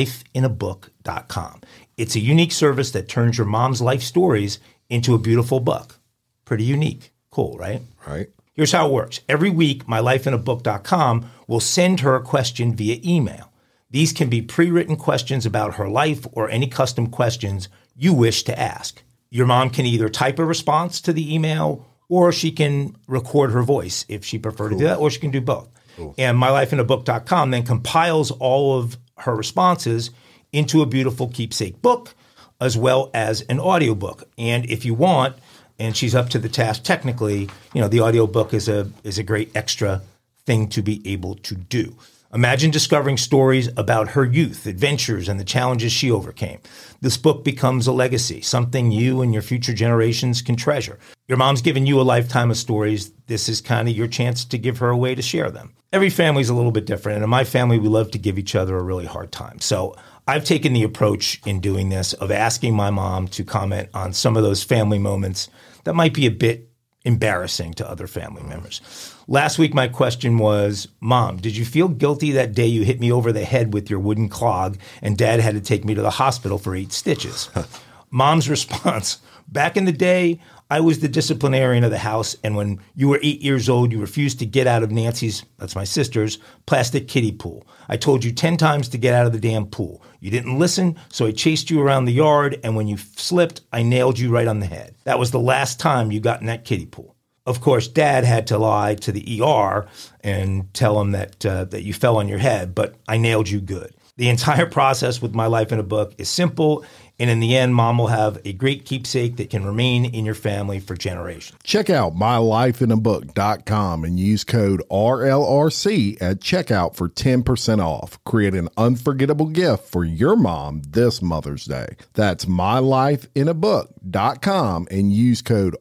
mylifeinabook.com. It's a unique service that turns your mom's life stories into a beautiful book. Pretty unique. Cool, right? Right. Here's how it works. Every week, mylifeinabook.com will send her a question via email. These can be pre-written questions about her life or any custom questions you wish to ask. Your mom can either type a response to the email or she can record her voice if she prefers to do that, or she can do both. Cool. And mylifeinabook.com then compiles all of her responses into a beautiful keepsake book as well as an audiobook. And if you want, and she's up to the task technically, the audiobook is a great extra thing to be able to do. Imagine discovering stories about her youth, adventures, and the challenges she overcame. This book becomes a legacy, something you and your future generations can treasure. Your mom's given you a lifetime of stories. This is kind of your chance to give her a way to share them. Every family's a little bit different, and in my family, we love to give each other a really hard time. So I've taken the approach in doing this of asking my mom to comment on some of those family moments that might be a bit embarrassing to other family members. Last week, my question was, Mom, did you feel guilty that day you hit me over the head with your wooden clog and Dad had to take me to the hospital for 8 stitches? Mom's response, back in the day, I was the disciplinarian of the house, and when you were 8 years old, you refused to get out of Nancy's, that's my sister's, plastic kiddie pool. I told you 10 times to get out of the damn pool. You didn't listen, so I chased you around the yard, and when you slipped, I nailed you right on the head. That was the last time you got in that kiddie pool. Of course, Dad had to lie to the ER and tell him that you fell on your head, but I nailed you good. The entire process with My Life in a Book is simple, and in the end, Mom will have a great keepsake that can remain in your family for generations. Check out mylifeinabook.com and use code RLRC at checkout for 10% off. Create an unforgettable gift for your mom this Mother's Day. That's mylifeinabook.com and use code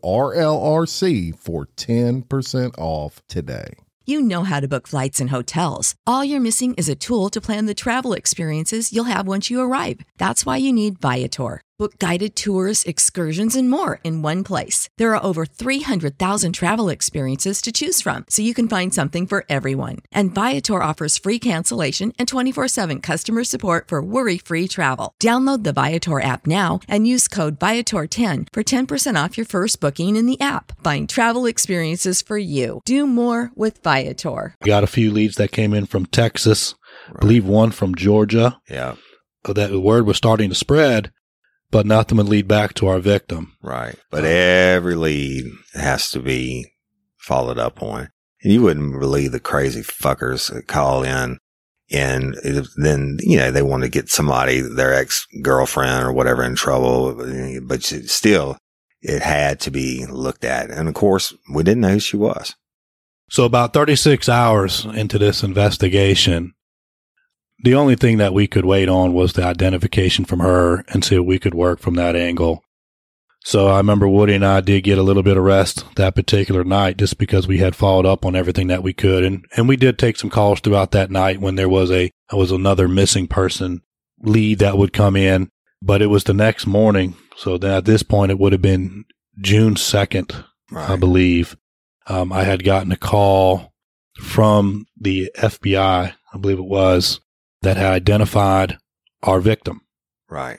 RLRC for 10% off today. You know how to book flights and hotels. All you're missing is a tool to plan the travel experiences you'll have once you arrive. That's why you need Viator. Book guided tours, excursions, and more in one place. There are over 300,000 travel experiences to choose from, so you can find something for everyone. And Viator offers free cancellation and 24/7 customer support for worry-free travel. Download the Viator app now and use code Viator10 for 10% off your first booking in the app. Find travel experiences for you. Do more with Viator. We got a few leads that came in from Texas, I believe one from Georgia. Yeah. That the word was starting to spread, but nothing would lead back to our victim. Right. But every lead has to be followed up on. And you wouldn't believe the crazy fuckers that call in and then, they want to get somebody, their ex-girlfriend or whatever, in trouble. But still, it had to be looked at. And of course, we didn't know who she was. So about 36 hours into this investigation, the only thing that we could wait on was the identification from her and see if we could work from that angle. So I remember Woody and I did get a little bit of rest that particular night just because we had followed up on everything that we could. And we did take some calls throughout that night when there was another missing person lead that would come in. But it was the next morning. So then at this point, it would have been June 2nd, right. I believe. I had gotten a call from the FBI, I believe it was, that had identified our victim. Right.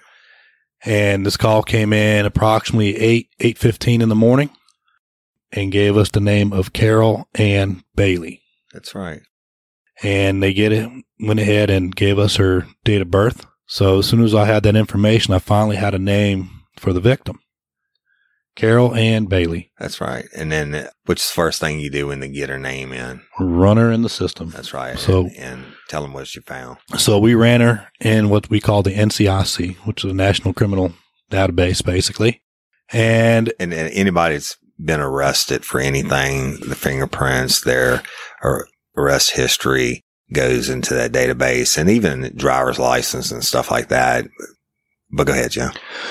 And this call came in approximately 8:15 in the morning and gave us the name of Carol Ann Bailey. That's right. And they went ahead and gave us her date of birth. So as soon as I had that information, I finally had a name for the victim. Carol Ann Bailey. That's right. And then, which is the first thing you do when they get her name in? Run her in the system. That's right. So, and tell them what you found. So we ran her in what we call the NCIC, which is a National Criminal Database, basically. And anybody that's been arrested for anything, the fingerprints, their arrest history goes into that database, and even driver's license and stuff like that. But go ahead, Joe.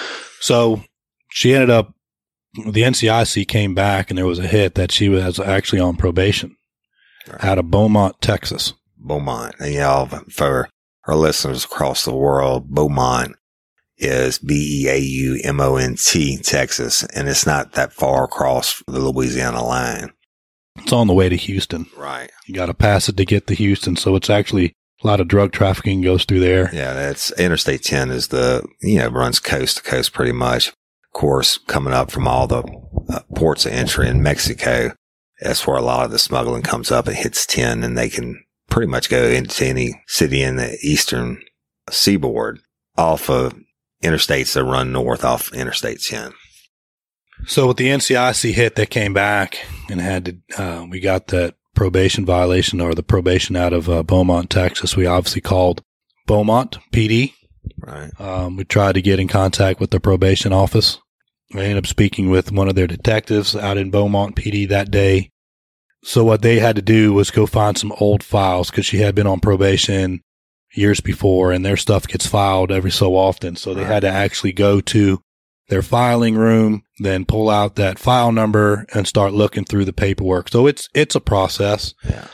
So she ended up, the NCIC came back and there was a hit that she was actually on probation out of Beaumont, Texas. Beaumont. And, for our listeners across the world, Beaumont is Beaumont, Texas, and it's not that far across the Louisiana line. It's on the way to Houston. Right. You got to pass it to get to Houston. So it's actually a lot of drug trafficking goes through there. Yeah, that's Interstate 10 is runs coast to coast pretty much. Of course, coming up from all the ports of entry in Mexico, that's where a lot of the smuggling comes up. It hits 10, and they can pretty much go into any city in the eastern seaboard off of interstates that run north off Interstate 10. So with the NCIC hit, they came back and we got that probation violation or the probation out of Beaumont, Texas. We obviously called Beaumont PD. Right. We tried to get in contact with the probation office. I ended up speaking with one of their detectives out in Beaumont PD that day. So what they had to do was go find some old files because she had been on probation years before, and their stuff gets filed every so often. So they had to actually go to their filing room, then pull out that file number and start looking through the paperwork. So it's a process. Yeah.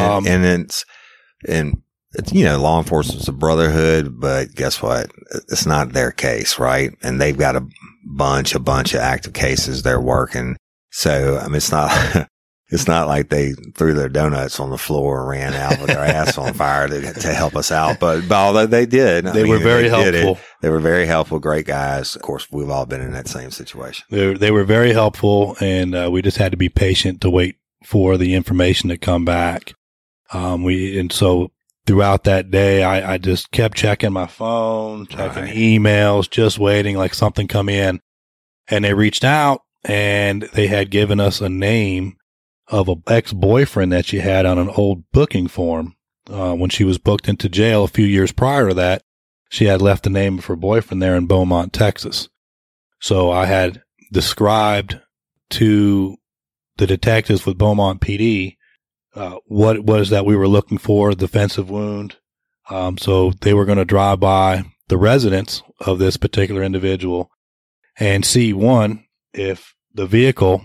It's, law enforcement's a brotherhood, but guess what? It's not their case, right? And they've got a bunch of active cases they're working. So, I mean, it's not like they threw their donuts on the floor and ran out with their ass on fire to help us out. But although they did, they were very helpful. They were very helpful. Great guys. Of course, we've all been in that same situation. They were very helpful, and we just had to be patient to wait for the information to come back. So throughout that day, I just kept checking my phone, checking emails, just waiting like something come in. And they reached out and they had given us a name of an ex-boyfriend that she had on an old booking form. When she was booked into jail a few years prior to that, she had left the name of her boyfriend there in Beaumont, Texas. So I had described to the detectives with Beaumont PD what it was that we were looking for, a defensive wound. So they were going to drive by the residence of this particular individual and see, one, if the vehicle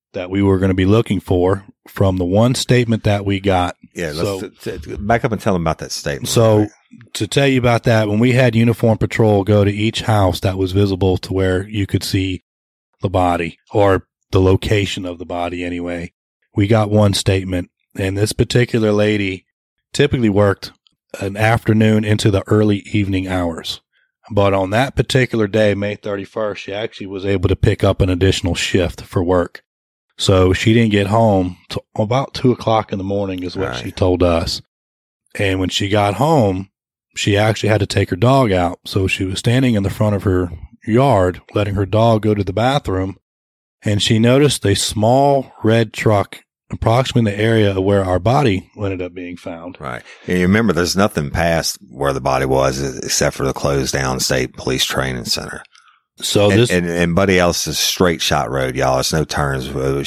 that we were going to be looking for from the one statement that we got. Yeah, let's back up and tell them about that statement. So to tell you about that, when we had Uniform Patrol go to each house that was visible to where you could see the body, or the location of the body anyway, we got one statement. And this particular lady typically worked an afternoon into the early evening hours. But on that particular day, May 31st, she actually was able to pick up an additional shift for work. So she didn't get home till about 2 o'clock in the morning is what she told us. And when she got home, she actually had to take her dog out. So she was standing in the front of her yard, letting her dog go to the bathroom. And she noticed a small red truck approximately in the area of where our body ended up being found. Right. And you remember, there's nothing past where the body was except for the closed down state police training center. So and Buddy Ellis's straight shot road, y'all. It's no turns.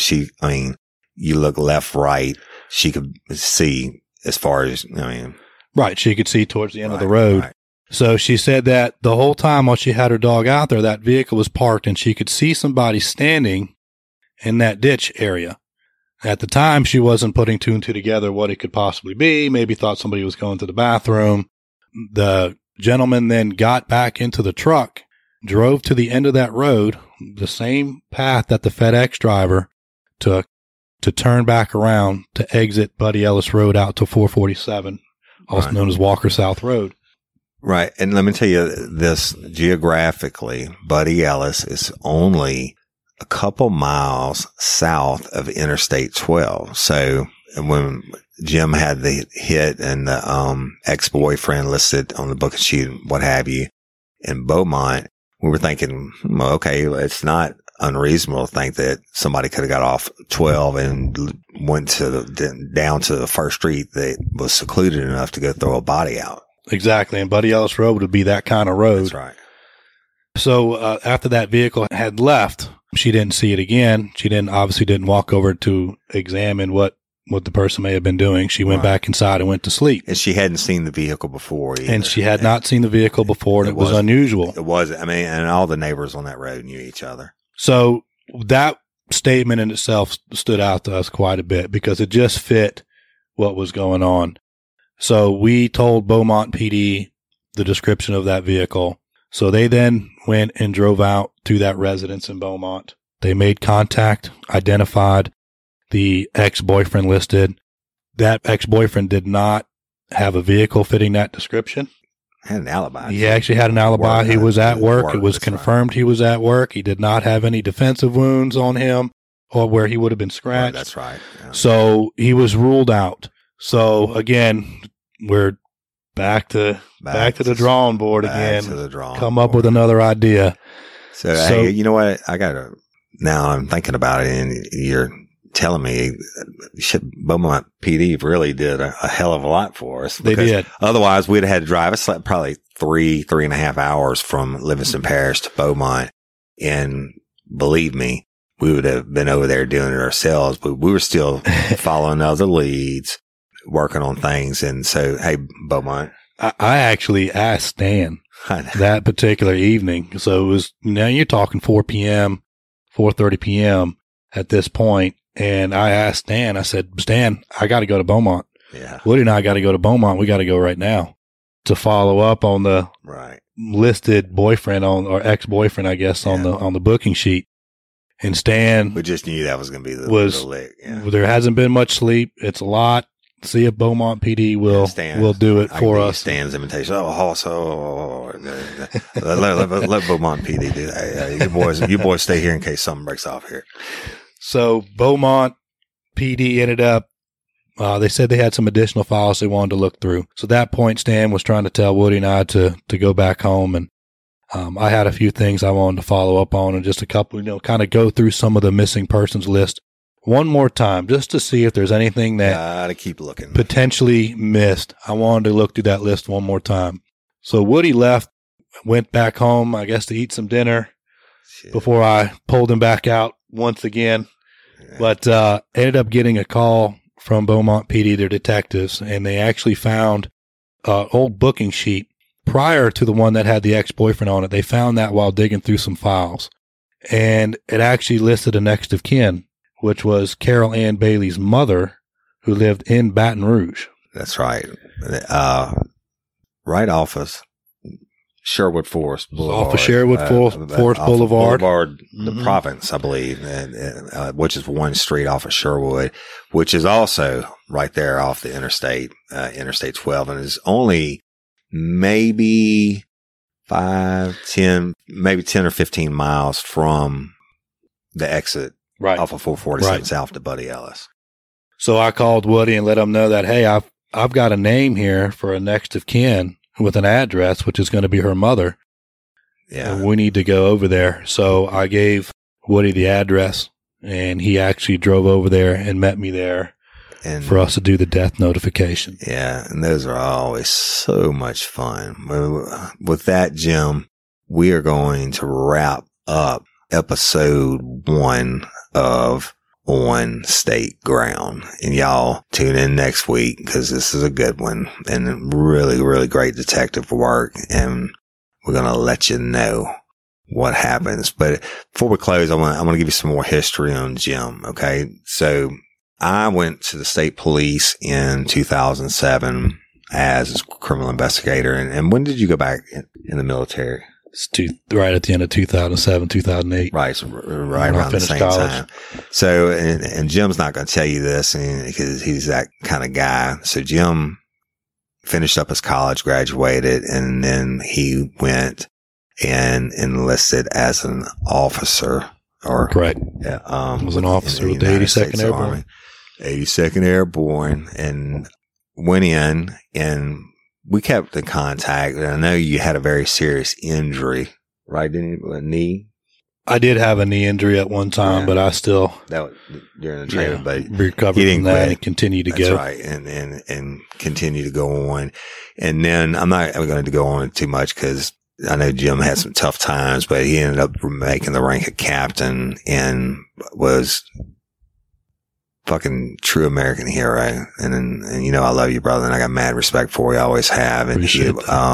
You look left, right. She could see as far as, right. She could see towards the end of the road. Right. So she said that the whole time while she had her dog out there, that vehicle was parked and she could see somebody standing in that ditch area. At the time, she wasn't putting two and two together what it could possibly be. Maybe thought somebody was going to the bathroom. The gentleman then got back into the truck, drove to the end of that road, the same path that the FedEx driver took to turn back around to exit Buddy Ellis Road out to 447, also known as Walker South Road. Right. And let me tell you this, geographically, Buddy Ellis is only a couple miles south of Interstate 12. So when Jim had the hit and the ex-boyfriend listed on the booking sheet, what have you, in Beaumont, we were thinking, okay, it's not unreasonable to think that somebody could have got off 12 and went down to the first street that was secluded enough to go throw a body out. Exactly. And Buddy Ellis Road would be that kind of road. That's right. So after that vehicle had left, she didn't see it again. She obviously didn't walk over to examine what the person may have been doing. She went back inside and went to sleep. And she hadn't seen the vehicle before either. And she had not seen the vehicle before, and it was unusual. It was. And all the neighbors on that road knew each other. So that statement in itself stood out to us quite a bit because it just fit what was going on. So we told Beaumont PD the description of that vehicle. So they then went and drove out to that residence in Beaumont. They made contact, identified the ex-boyfriend listed. That ex-boyfriend did not have a vehicle fitting that description. Had an alibi. He actually had an alibi. He was at work. It was confirmed he was at work. He did not have any defensive wounds on him or where he would have been scratched. Right, that's right. Yeah. So he was ruled out. So again, we're back to the drawing board again. Come up with another idea. So hey, you know what? Now I'm thinking about it, and you're telling me Beaumont PD really did a hell of a lot for us. They did. Otherwise, we'd have had to drive. It's like probably 3.5 hours from Livingston Parish to Beaumont. And believe me, we would have been over there doing it ourselves, but we were still following other leads, working on things. And so, hey, Beaumont. I actually asked Stan that particular evening. So it was, now you're talking 4 p.m., 4:30 p.m. at this point. And I asked Stan, I said, Stan, I got to go to Beaumont. Yeah. Woody and I got to go to Beaumont. We got to go right now to follow up on the listed boyfriend or ex-boyfriend, I guess, on the booking sheet. And Stan, we just knew that was going to be the lick. Yeah. There hasn't been much sleep. It's a lot. See if Beaumont PD will do it for us. Stan's invitation. Let Beaumont PD do that. You boys stay here in case something breaks off here. So Beaumont PD ended up, they said they had some additional files they wanted to look through. So at that point, Stan was trying to tell Woody and I to go back home. And I had a few things I wanted to follow up on and just a couple, kind of go through some of the missing persons list one more time just to see if there's anything that gotta keep looking potentially missed. I wanted to look through that list one more time. So Woody left, went back home, I guess, to eat some dinner before I pulled him back out once again. Yeah. But ended up getting a call from Beaumont PD, their detectives, and they actually found an old booking sheet prior to the one that had the ex-boyfriend on it. They found that while digging through some files. And it actually listed a next of kin which was Carol Ann Bailey's mother, who lived in Baton Rouge. That's right. Right off of Sherwood Forest Boulevard. Off of Sherwood Forest Boulevard. The Province, I believe, which is one street off of Sherwood, which is also right there off the Interstate 12, and is only maybe 10 or 15 miles from the exit off of 447 South to Buddy Ellis. So I called Woody and let him know that, hey, I've got a name here for a next of kin with an address, which is going to be her mother. Yeah. And we need to go over there. So I gave Woody the address, and he actually drove over there and met me there and for us to do the death notification. Yeah. And those are always so much fun. With that, Jim, we are going to wrap up episode 1 of On State Ground, and y'all tune in next week because this is a good one and really, really great detective work, and we're going to let you know what happens. But before we close, I want to give you some more history on Jim. Okay. So I went to the state police in 2007 as a criminal investigator. And when did you go back in the military? It's right at the end of 2007, 2008. Right. So right around the same time. So, and Jim's not going to tell you this because he's that kind of guy. So Jim finished up his college, graduated, and then he went and enlisted as an officer. Correct. Was an officer with the 82nd Airborne. 82nd Airborne, and went in, and we kept in contact. And I know you had a very serious injury, right? Didn't you? A knee? I did have a knee injury at one time, but I still that was during the training, but recovered from that and continued to go. That's right, and continue to go on. And then I'm not going to go on too much because I know Jim had some tough times, but he ended up making the rank of captain and was fucking true American hero. And you know, I love you, brother, and I got mad respect for you. I always have. And he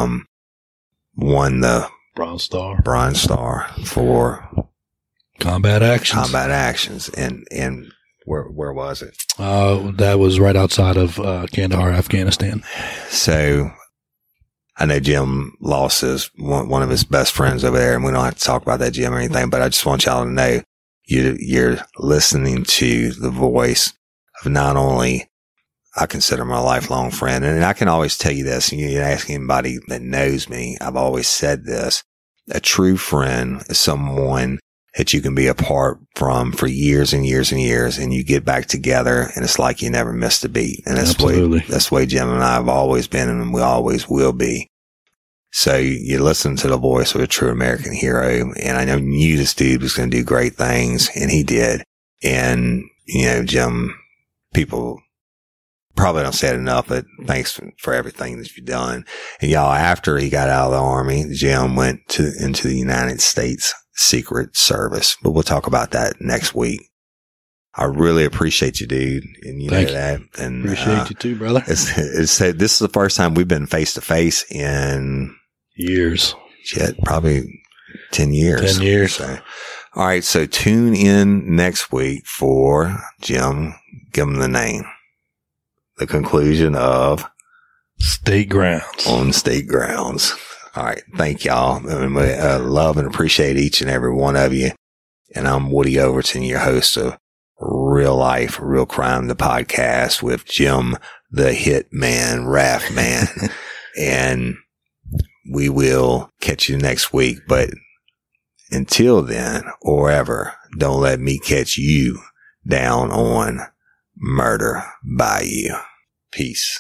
won the Bronze Star for combat actions. And where was it? That was right outside of Kandahar, Afghanistan. So I know Jim lost one of his best friends over there, and we don't have to talk about that, Jim, or anything, but I just want y'all to know you're listening to the voice of not only I consider my lifelong friend, and I can always tell you this, and you ask anybody that knows me, I've always said this, a true friend is someone that you can be apart from for years and years and years, and you get back together, and it's like you never missed a beat. And that's the way Jim and I have always been, and we always will be. So you listen to the voice of a true American hero, and I knew this dude was going to do great things, and he did. And, you know, Jim, people probably don't say it enough, but thanks for everything that you've done. And y'all, after he got out of the Army, Jim went into the United States Secret Service, but we'll talk about that next week. I really appreciate you, dude. And you know that. And appreciate you too, brother. This is the first time we've been face to face in years. Shit, probably 10 years. 10 years. So, all right. So tune in next week for Jim. Give him the name. The conclusion of State Grounds. On State Grounds. All right. Thank y'all. And we love and appreciate each and every one of you. And I'm Woody Overton, your host of Real Life, Real Crime, the podcast with Jim, the Hitman, Raffman. And we will catch you next week. But until then, or ever, don't let me catch you down on Murder Bayou. Peace.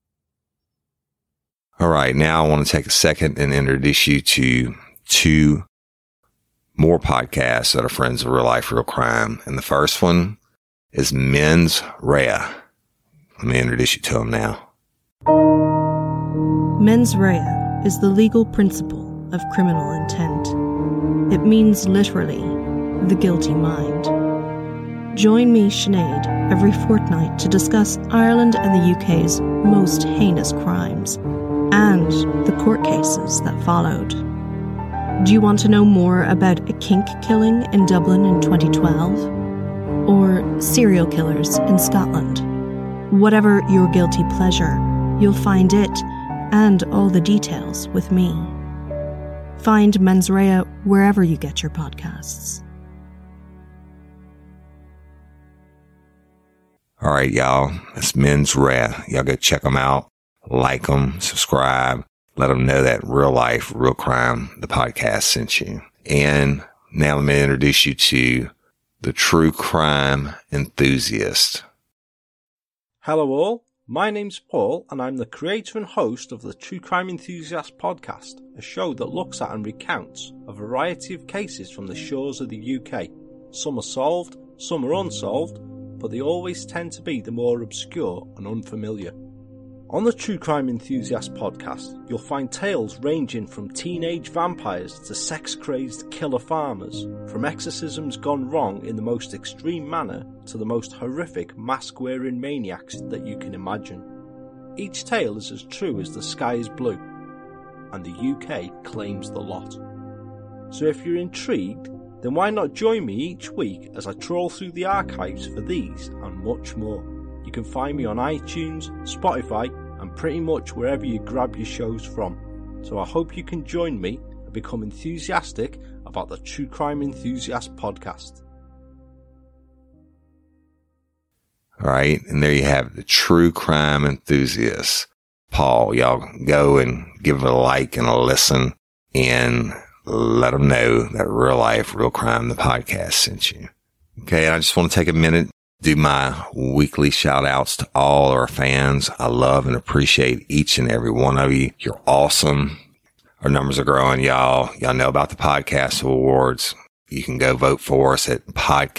All right. Now I want to take a second and introduce you to two more podcasts that are friends of Real Life, Real Crime. And the first one is Mens Rea. Let me introduce you to them now. Mens rea is the legal principle of criminal intent. It means literally the guilty mind. Join me, Sinead, every fortnight to discuss Ireland and the UK's most heinous crimes and the court cases that followed. Do you want to know more about a kink killing in Dublin in 2012? or serial killers in Scotland. Whatever your guilty pleasure, you'll find it and all the details with me. Find Mens Rea wherever you get your podcasts. All right, y'all. It's Mens Rea. Y'all go check them out. Like them, subscribe. Let them know that Real Life, Real Crime, the podcast sent you. And now let me introduce you to the true crime enthusiast. Hello all, my name's Paul and I'm the creator and host of the True Crime Enthusiast podcast, a show that looks at and recounts a variety of cases from the shores of the UK. Some are solved, some are unsolved, but they always tend to be the more obscure and unfamiliar. On the True Crime Enthusiast podcast, you'll find tales ranging from teenage vampires to sex-crazed killer farmers, from exorcisms gone wrong in the most extreme manner to the most horrific mask-wearing maniacs that you can imagine. Each tale is as true as the sky is blue, and the UK claims the lot. So if you're intrigued, then why not join me each week as I trawl through the archives for these and much more. You can find me on iTunes, Spotify, and pretty much wherever you grab your shows from. So I hope you can join me and become enthusiastic about the True Crime Enthusiast podcast. All right, and there you have it, the True Crime Enthusiast. Paul, y'all go and give it a like and a listen and let them know that Real Life, Real Crime, the podcast sent you. Okay, I just want to take a minute, do my weekly shout outs to all our fans. I love and appreciate each and every one of you. You're awesome. Our numbers are growing, y'all. Y'all know about the podcast awards. You can go vote for us at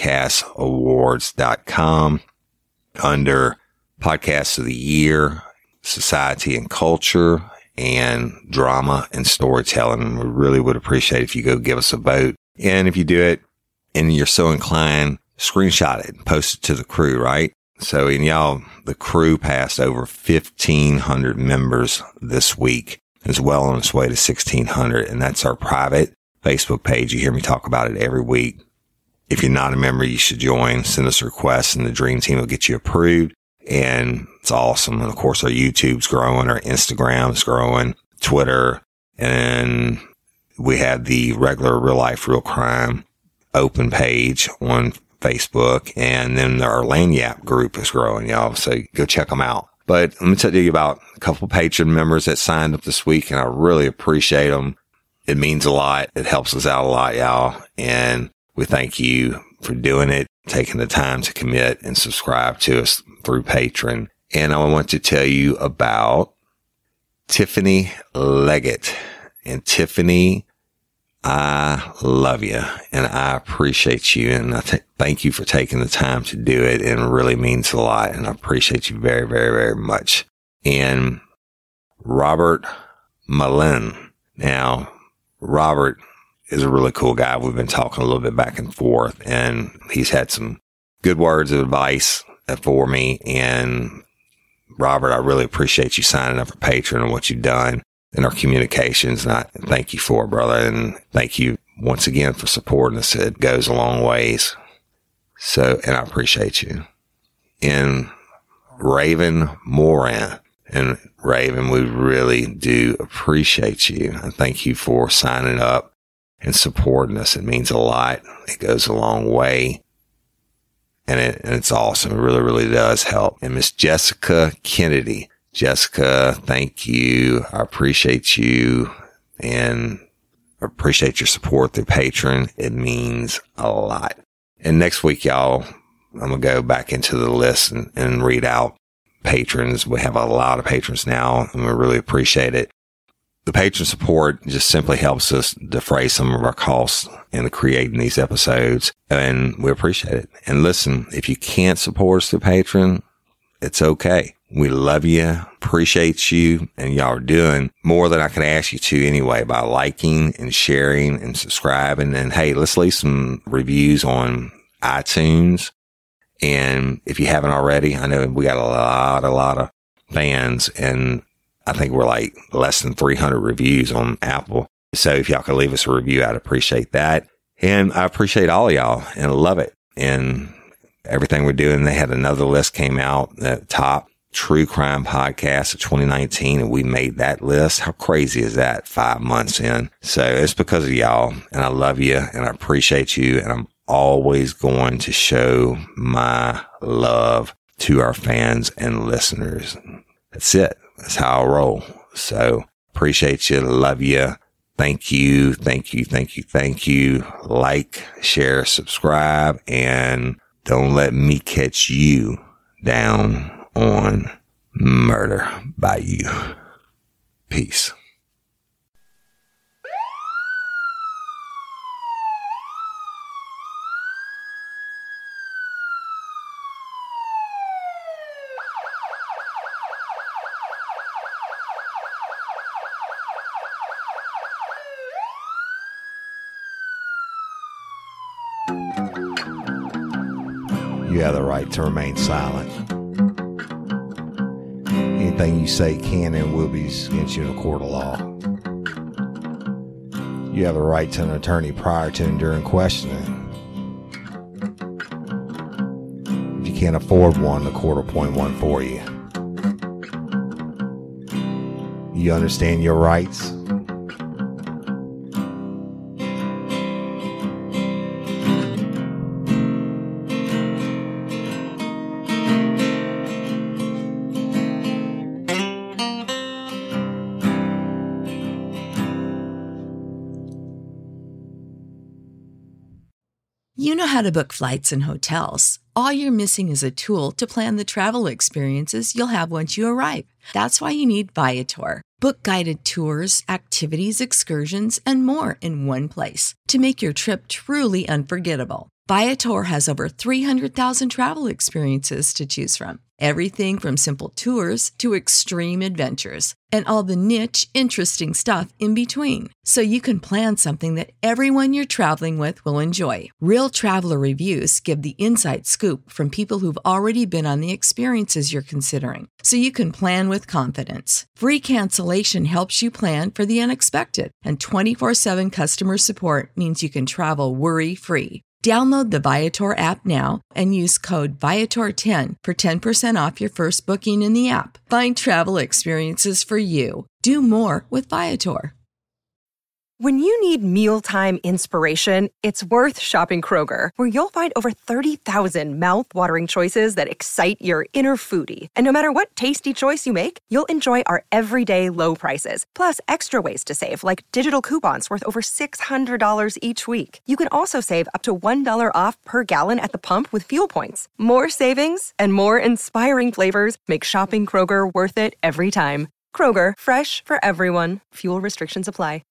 podcastawards.com under Podcast of the Year, Society and Culture, and Drama and Storytelling. We really would appreciate if you go give us a vote. And if you do it and you're so inclined, screenshot it and post it to the crew, right? So, and y'all, the crew passed over 1,500 members this week. It's well on its way to 1,600, and that's our private Facebook page. You hear me talk about it every week. If you're not a member, you should join. Send us a request, and the Dream Team will get you approved. And it's awesome. And of course, our YouTube's growing, our Instagram's growing, Twitter, and we have the regular Real Life, Real Crime open page on Facebook, and then our Lanyap group is growing, y'all. So go check them out. But let me tell you about a couple Patreon members that signed up this week, and I really appreciate them. It means a lot. It helps us out a lot, y'all. And we thank you for doing it, taking the time to commit and subscribe to us through Patreon. And I want to tell you about Tiffany Leggett. And Tiffany, I love you and I appreciate you, and I thank you for taking the time to do it, and it really means a lot, and I appreciate you very, very, very much. And Robert Mullen. Now, Robert is a really cool guy. We've been talking a little bit back and forth, and he's had some good words of advice for me. And Robert, I really appreciate you signing up for Patreon and what you've done in our communications. And I thank you for it, brother. And thank you once again for supporting us. It goes a long ways. So, and I appreciate you. And Raven Moran. And Raven, we really do appreciate you. And thank you for signing up and supporting us. It means a lot. It goes a long way. And it's awesome. It really, really does help. And Miss Jessica Kennedy. Jessica, thank you. I appreciate you and appreciate your support through Patreon. It means a lot. And next week, y'all, I'm going to go back into the list and read out patrons. We have a lot of patrons now, and we really appreciate it. The patron support just simply helps us defray some of our costs in creating these episodes, and we appreciate it. And listen, if you can't support us through Patreon, it's okay. We love you, appreciate you, and y'all are doing more than I can ask you to anyway by liking and sharing and subscribing. And hey, let's leave some reviews on iTunes. And if you haven't already, I know we got a lot of fans, and I think we're like less than 300 reviews on Apple. So if y'all could leave us a review, I'd appreciate that. And I appreciate all of y'all and love it. And everything we're doing. They had another list came out at the top, True Crime Podcast of 2019, and we made that list. How crazy is that 5 months in? So it's because of y'all, and I love you, and I appreciate you, and I'm always going to show my love to our fans and listeners. That's it. That's how I roll. So appreciate you. Love you. Thank you. Thank you. Thank you. Thank you. Like, share, subscribe, and don't let me catch you down on Murder by You. Peace. You have the right to remain silent. Anything you say can and will be against you in a court of law. You have the right to an attorney prior to and during questioning. If you can't afford one, the court will appoint one for you. You understand your rights? You know how to book flights and hotels. All you're missing is a tool to plan the travel experiences you'll have once you arrive. That's why you need Viator. Book guided tours, activities, excursions, and more in one place to make your trip truly unforgettable. Viator has over 300,000 travel experiences to choose from. Everything from simple tours to extreme adventures and all the niche, interesting stuff in between. So you can plan something that everyone you're traveling with will enjoy. Real traveler reviews give the inside scoop from people who've already been on the experiences you're considering. So you can plan with confidence. Free cancellation helps you plan for the unexpected. And 24/7 customer support means you can travel worry-free. Download the Viator app now and use code Viator10 for 10% off your first booking in the app. Find travel experiences for you. Do more with Viator. When you need mealtime inspiration, it's worth shopping Kroger, where you'll find over 30,000 mouth-watering choices that excite your inner foodie. And no matter what tasty choice you make, you'll enjoy our everyday low prices, plus extra ways to save, like digital coupons worth over $600 each week. You can also save up to $1 off per gallon at the pump with fuel points. More savings and more inspiring flavors make shopping Kroger worth it every time. Kroger, fresh for everyone. Fuel restrictions apply.